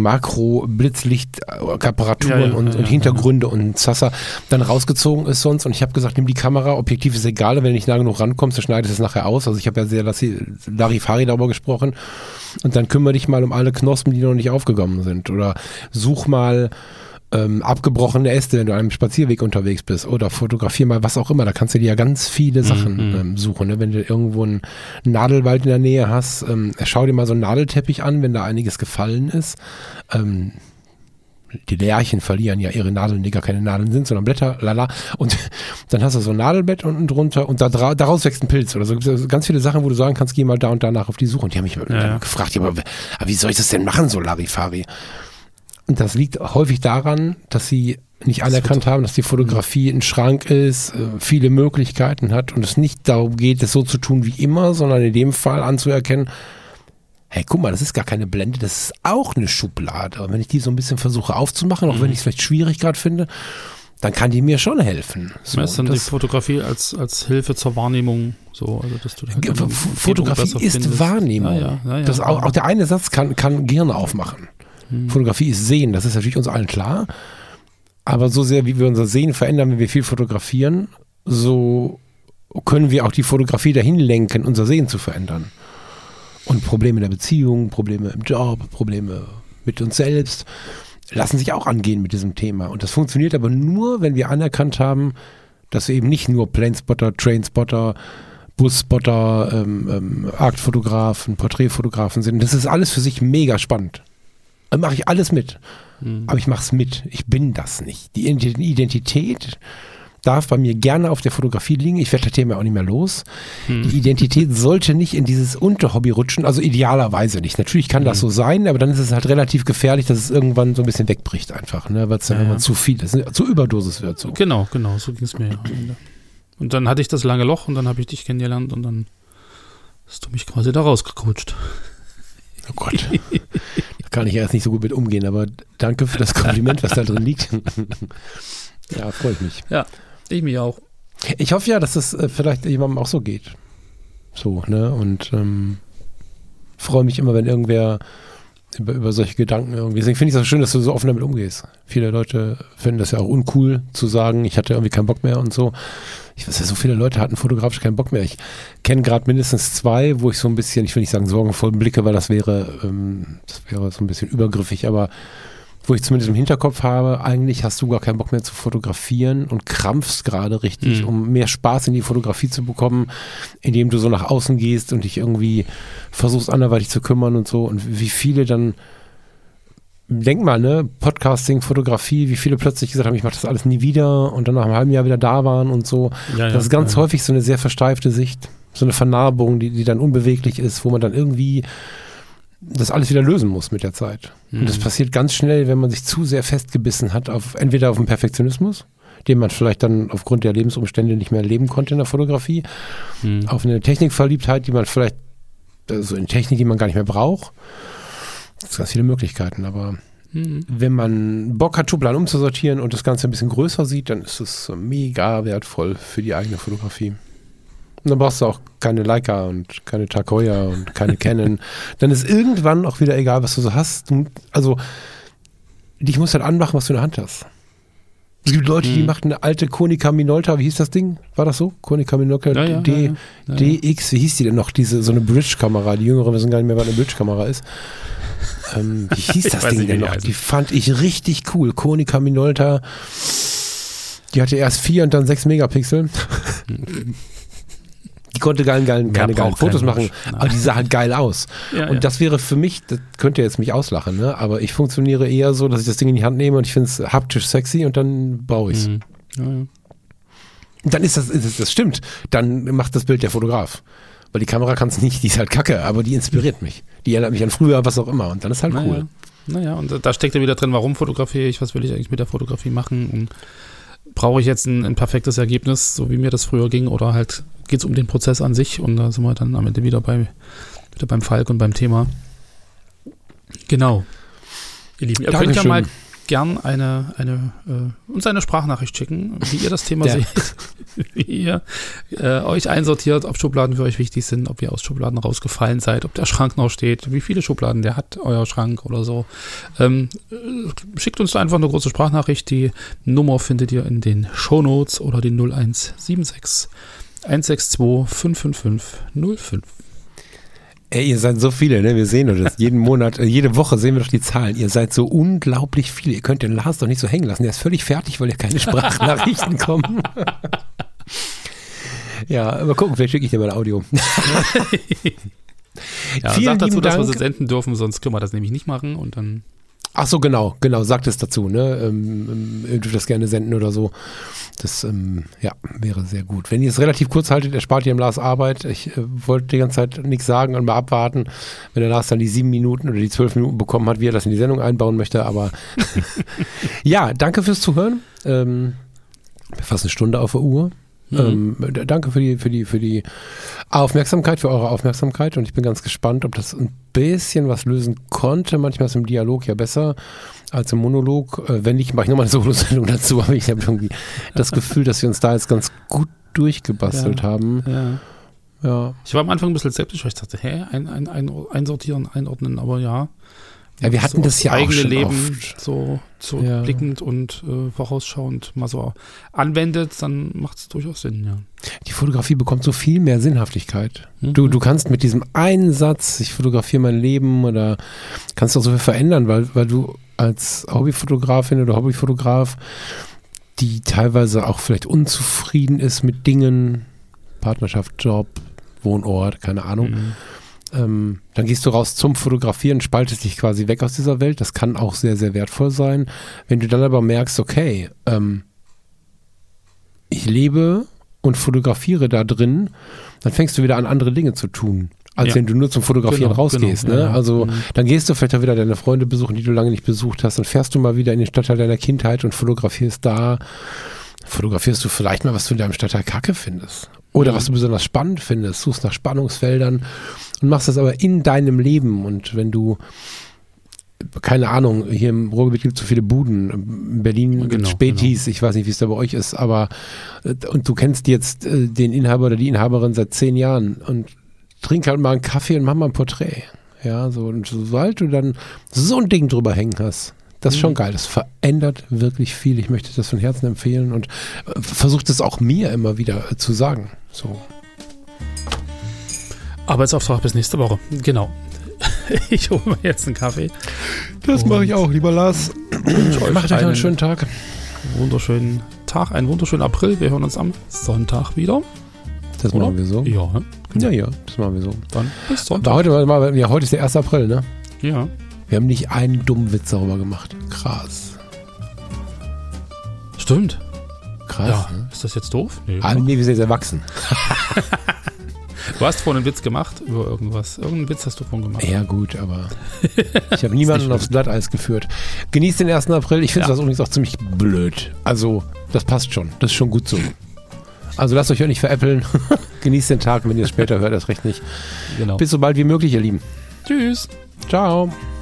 Makro-Blitzlicht-Apparaturen Ja, ja, und, ja, und ja, Hintergründe und Zassa, dann rausgezogen ist sonst. Und ich habe gesagt, nimm die Kamera, objektiv ist egal, wenn du nicht nah genug rankommst, dann schneidest du es nachher aus. Also ich habe ja sehr Larifari darüber gesprochen. Und dann kümmere dich mal um alle Knospen, die noch nicht aufgekommen sind. Oder such mal Ähm, abgebrochene Äste, wenn du an einem Spazierweg unterwegs bist oder fotografier mal was auch immer, da kannst du dir ja ganz viele Sachen Mhm. ähm, suchen, ne? Wenn du irgendwo einen Nadelwald in der Nähe hast, ähm, schau dir mal so einen Nadelteppich an, wenn da einiges gefallen ist. Ähm, die Lärchen verlieren ja ihre Nadeln, die gar keine Nadeln sind, sondern Blätter, lala. Und dann hast du so ein Nadelbett unten drunter und da, dra- daraus wächst ein Pilz oder so. Gibt es ganz viele Sachen, wo du sagen kannst, geh mal da und danach auf die Suche. Und die haben mich Ja, dann ja. gefragt, ja, aber, aber wie soll ich das denn machen, so Larifari? Und das liegt häufig daran, dass sie nicht anerkannt haben, dass die Fotografie ein Schrank ist, äh, viele Möglichkeiten hat und es nicht darum geht, es so zu tun wie immer, sondern in dem Fall anzuerkennen, hey, guck mal, das ist gar keine Blende, das ist auch eine Schublade. Und wenn ich die so ein bisschen versuche aufzumachen, auch wenn ich es vielleicht schwierig gerade finde, dann kann die mir schon helfen. So, Das ist dann die das- Fotografie als, als Hilfe zur Wahrnehmung. So, also dass du halt Ge- dann F- Umgebung Fotografie besser ist findest. Wahrnehmung. Ja, ja, ja, ja. Das auch, auch der eine Satz kann, kann Gehirn aufmachen. Hm. Fotografie ist Sehen, das ist natürlich uns allen klar. Aber so sehr, wie wir unser Sehen verändern, wenn wir viel fotografieren, so können wir auch die Fotografie dahin lenken, unser Sehen zu verändern. Und Probleme in der Beziehung, Probleme im Job, Probleme mit uns selbst lassen sich auch angehen mit diesem Thema. Und das funktioniert aber nur, wenn wir anerkannt haben, dass wir eben nicht nur Planespotter, Trainspotter, Busspotter, ähm, ähm, Aktfotografen, Porträtfotografen sind. Das ist alles für sich mega spannend. Dann mache ich alles mit. Mhm. Aber ich mache es mit. Ich bin das nicht. Die Identität darf bei mir gerne auf der Fotografie liegen. Ich werde das Thema auch nicht mehr los. Mhm. Die Identität sollte nicht in dieses Unterhobby rutschen, also idealerweise nicht. Natürlich kann das Mhm. so sein, aber dann ist es halt relativ gefährlich, dass es irgendwann so ein bisschen wegbricht einfach, ne? Weil es dann Ja, irgendwann ja. zu viel ist, zu Überdosis wird. So. Genau, genau, so ging es mir ja am Ende. Und dann hatte ich das lange Loch und dann habe ich dich kennengelernt und dann hast du mich quasi da rausgecoacht. Oh Gott. Da kann ich erst nicht so gut mit umgehen, aber danke für das Kompliment, was da drin liegt. Ja, freue ich mich. Ja, ich mich auch. Ich hoffe ja, dass es äh, vielleicht jemandem auch so geht. So, ne? Und ähm, freue mich immer, wenn irgendwer über, über solche Gedanken irgendwie. Deswegen finde ich es so schön, dass du so offen damit umgehst. Viele Leute finden das ja auch uncool zu sagen, ich hatte irgendwie keinen Bock mehr und so. Ich weiß ja, so viele Leute hatten fotografisch keinen Bock mehr. Ich kenne gerade mindestens zwei, wo ich so ein bisschen, ich will nicht sagen sorgenvoll blicke, weil das wäre, ähm, das wäre so ein bisschen übergriffig, aber wo ich zumindest im Hinterkopf habe, eigentlich hast du gar keinen Bock mehr zu fotografieren und krampfst gerade richtig, Mhm. um mehr Spaß in die Fotografie zu bekommen, indem du so nach außen gehst und dich irgendwie versuchst anderweitig zu kümmern und so. Und wie viele dann, denk mal, ne, Podcasting, Fotografie, wie viele plötzlich gesagt haben, ich mache das alles nie wieder und dann nach einem halben Jahr wieder da waren und so. Ja, Das ist ganz ja. häufig so eine sehr versteifte Sicht, so eine Vernarbung, die, die dann unbeweglich ist, wo man dann irgendwie das alles wieder lösen muss mit der Zeit. Mhm. Und das passiert ganz schnell, wenn man sich zu sehr festgebissen hat, auf entweder auf den Perfektionismus, den man vielleicht dann aufgrund der Lebensumstände nicht mehr leben konnte in der Fotografie, Mhm. auf eine Technikverliebtheit, die man vielleicht, also in Technik, die man gar nicht mehr braucht. Das sind ganz viele Möglichkeiten, aber Mhm. wenn man Bock hat, Schubladen umzusortieren und das Ganze ein bisschen größer sieht, dann ist es mega wertvoll für die eigene Fotografie. Und dann brauchst du auch keine Leica und keine Takoya und keine Canon. Dann ist irgendwann auch wieder egal, was du so hast. Du, also, dich musst halt anmachen, was du in der Hand hast. Es gibt Leute, die Mhm. machten eine alte Konica Minolta, wie hieß das Ding? War das so? Konica Minolta Ja, ja, D, ja, ja. Ja, ja. D X, wie hieß die denn noch? Diese, so eine Bridge-Kamera. Die Jüngeren wissen gar nicht mehr, was eine Bridge-Kamera ist. Ähm, wie hieß Ich das weiß Ding nicht, wie denn die noch? heißen. Die fand ich richtig cool. Konica Minolta. Die hatte erst vier und dann sechs Megapixel. Die konnte geilen, geilen, Wer keine geilen braucht Fotos keinen machen, Mensch? Nein. aber die sah halt geil aus. Ja, und ja. das wäre für mich, das könnt ihr jetzt mich auslachen, ne? Aber ich funktioniere eher so, dass ich das Ding in die Hand nehme und ich finde es haptisch sexy und dann brauche ich es. Mhm. Ja, ja. Und dann ist das, ist das, das stimmt, dann macht das Bild der Fotograf. Weil die Kamera kann es nicht, die ist halt kacke, aber die inspiriert mich. Die erinnert mich an früher, was auch immer. Und dann ist halt Naja. cool. Naja, und da steckt ja wieder drin, warum fotografiere ich, was will ich eigentlich mit der Fotografie machen und brauche ich jetzt ein, ein perfektes Ergebnis, so wie mir das früher ging, oder halt geht es um den Prozess an sich und da sind wir dann am Ende wieder, bei, wieder beim Falk und beim Thema. Genau. Ihr Lieben, ihr könnt ja Dankeschön. mal gern eine, eine, äh, uns eine Sprachnachricht schicken, wie ihr das Thema Ja. seht, wie ihr äh, euch einsortiert, ob Schubladen für euch wichtig sind, ob ihr aus Schubladen rausgefallen seid, ob der Schrank noch steht, wie viele Schubladen der hat, euer Schrank oder so. Ähm, äh, schickt uns da einfach eine große Sprachnachricht. Die Nummer findet ihr in den Shownotes oder die null eins sieben sechs eins sechs zwei fünf fünf fünf null fünf. Ey, ihr seid so viele, ne? Wir sehen das jeden Monat, äh, jede Woche sehen wir doch die Zahlen. Ihr seid so unglaublich viele. Ihr könnt den Lars doch nicht so hängen lassen. Der ist völlig fertig, weil ja keine Sprachnachrichten kommen. Ja, mal gucken, vielleicht schicke ich dir mal ein Audio. Ja, Vielen sagt dazu, lieben dass wir Dank. sie senden dürfen, sonst können wir das nämlich nicht machen und dann. Ach so, genau, genau, sagt es dazu, ne? Ähm, ähm, ihr dürft das gerne senden oder so. Das, ähm, ja, wäre sehr gut. Wenn ihr es relativ kurz haltet, erspart ihr dem Lars Arbeit. Ich äh, wollte die ganze Zeit nichts sagen und mal abwarten, wenn der Lars dann die sieben Minuten oder die zwölf Minuten bekommen hat, wie er das in die Sendung einbauen möchte, aber ja, danke fürs Zuhören. Ähm, fast eine Stunde auf der Uhr. Mhm. Ähm, d- danke für die, für die, für die Aufmerksamkeit, für eure Aufmerksamkeit und ich bin ganz gespannt, ob das ein bisschen was lösen konnte. Manchmal ist im Dialog ja besser als im Monolog. Äh, wenn nicht, mache ich nochmal eine Solo-Sendung dazu, aber ich habe irgendwie das Gefühl, dass wir uns da jetzt ganz gut durchgebastelt Ja. haben. Ja. Ja. Ich war am Anfang ein bisschen skeptisch, weil ich dachte, hä, ein, ein, ein, einsortieren, einordnen, aber ja. Ja, wir hatten so das aufs ja auch eigene schon Leben oft. so zurückblickend und äh, vorausschauend mal so anwendet, dann macht es durchaus Sinn, ja. Die Fotografie bekommt so viel mehr Sinnhaftigkeit. Mhm. Du, du kannst mit diesem einen Satz, ich fotografiere mein Leben oder kannst auch so viel verändern, weil, weil du als Hobbyfotografin oder Hobbyfotograf, die teilweise auch vielleicht unzufrieden ist mit Dingen, Partnerschaft, Job, Wohnort, keine Ahnung, Mhm. Ähm, dann gehst du raus zum Fotografieren, spaltest dich quasi weg aus dieser Welt. Das kann auch sehr, sehr wertvoll sein. Wenn du dann aber merkst, okay, ähm, ich lebe und fotografiere da drin, dann fängst du wieder an, andere Dinge zu tun, als Ja. wenn du nur zum Fotografieren Genau, rausgehst. genau, ne? ja. Also Mhm. dann gehst du vielleicht auch wieder deine Freunde besuchen, die du lange nicht besucht hast. Dann fährst du mal wieder in den Stadtteil deiner Kindheit und fotografierst da. Fotografierst du vielleicht mal, was du in deinem Stadtteil kacke findest. Oder Mhm. was du besonders spannend findest. Suchst nach Spannungsfeldern und machst das aber in deinem Leben. Und wenn du, keine Ahnung, hier im Ruhrgebiet gibt es so viele Buden. In Berlin gibt Genau, es Spätis. Ich weiß nicht, wie es da bei euch ist. Aber, äh, und du kennst jetzt äh, den Inhaber oder die Inhaberin seit zehn Jahren und trink halt mal einen Kaffee und mach mal ein Porträt. Ja, so. Und sobald du dann so ein Ding drüber hängen hast, das ist schon geil. Das verändert wirklich viel. Ich möchte das von Herzen empfehlen und versuche das auch mir immer wieder äh, zu sagen. So. Arbeitsauftrag bis nächste Woche. Genau. Ich hole mir jetzt einen Kaffee. Das Und mache ich auch, lieber Lars. Macht euch noch einen schönen Tag. Wunderschönen Tag, einen wunderschönen April. Wir hören uns am Sonntag wieder. Das Oder? machen wir so. Ja, Ja, ja, das machen wir so. dann bis Aber Sonntag. heute, mal, ja, heute ist der erste April, ne? Ja. Wir haben nicht einen dummen Witz darüber gemacht. Krass. Stimmt. Krass. Ja. Ne? Ist das jetzt doof? Nee, Ah, nee, wir sind jetzt erwachsen. Du hast vorhin einen Witz gemacht über irgendwas. Irgendeinen Witz hast du vorhin gemacht. Ja, gut, aber ich habe niemanden aufs Glatteis geführt. Genießt den ersten April. Ich finde Ja. das übrigens auch ziemlich blöd. Also, das passt schon. Das ist schon gut so. Also, lasst euch auch nicht veräppeln. Genießt den Tag, wenn ihr es später hört, erst recht nicht. Genau. Bis so bald wie möglich, ihr Lieben. Tschüss. Ciao.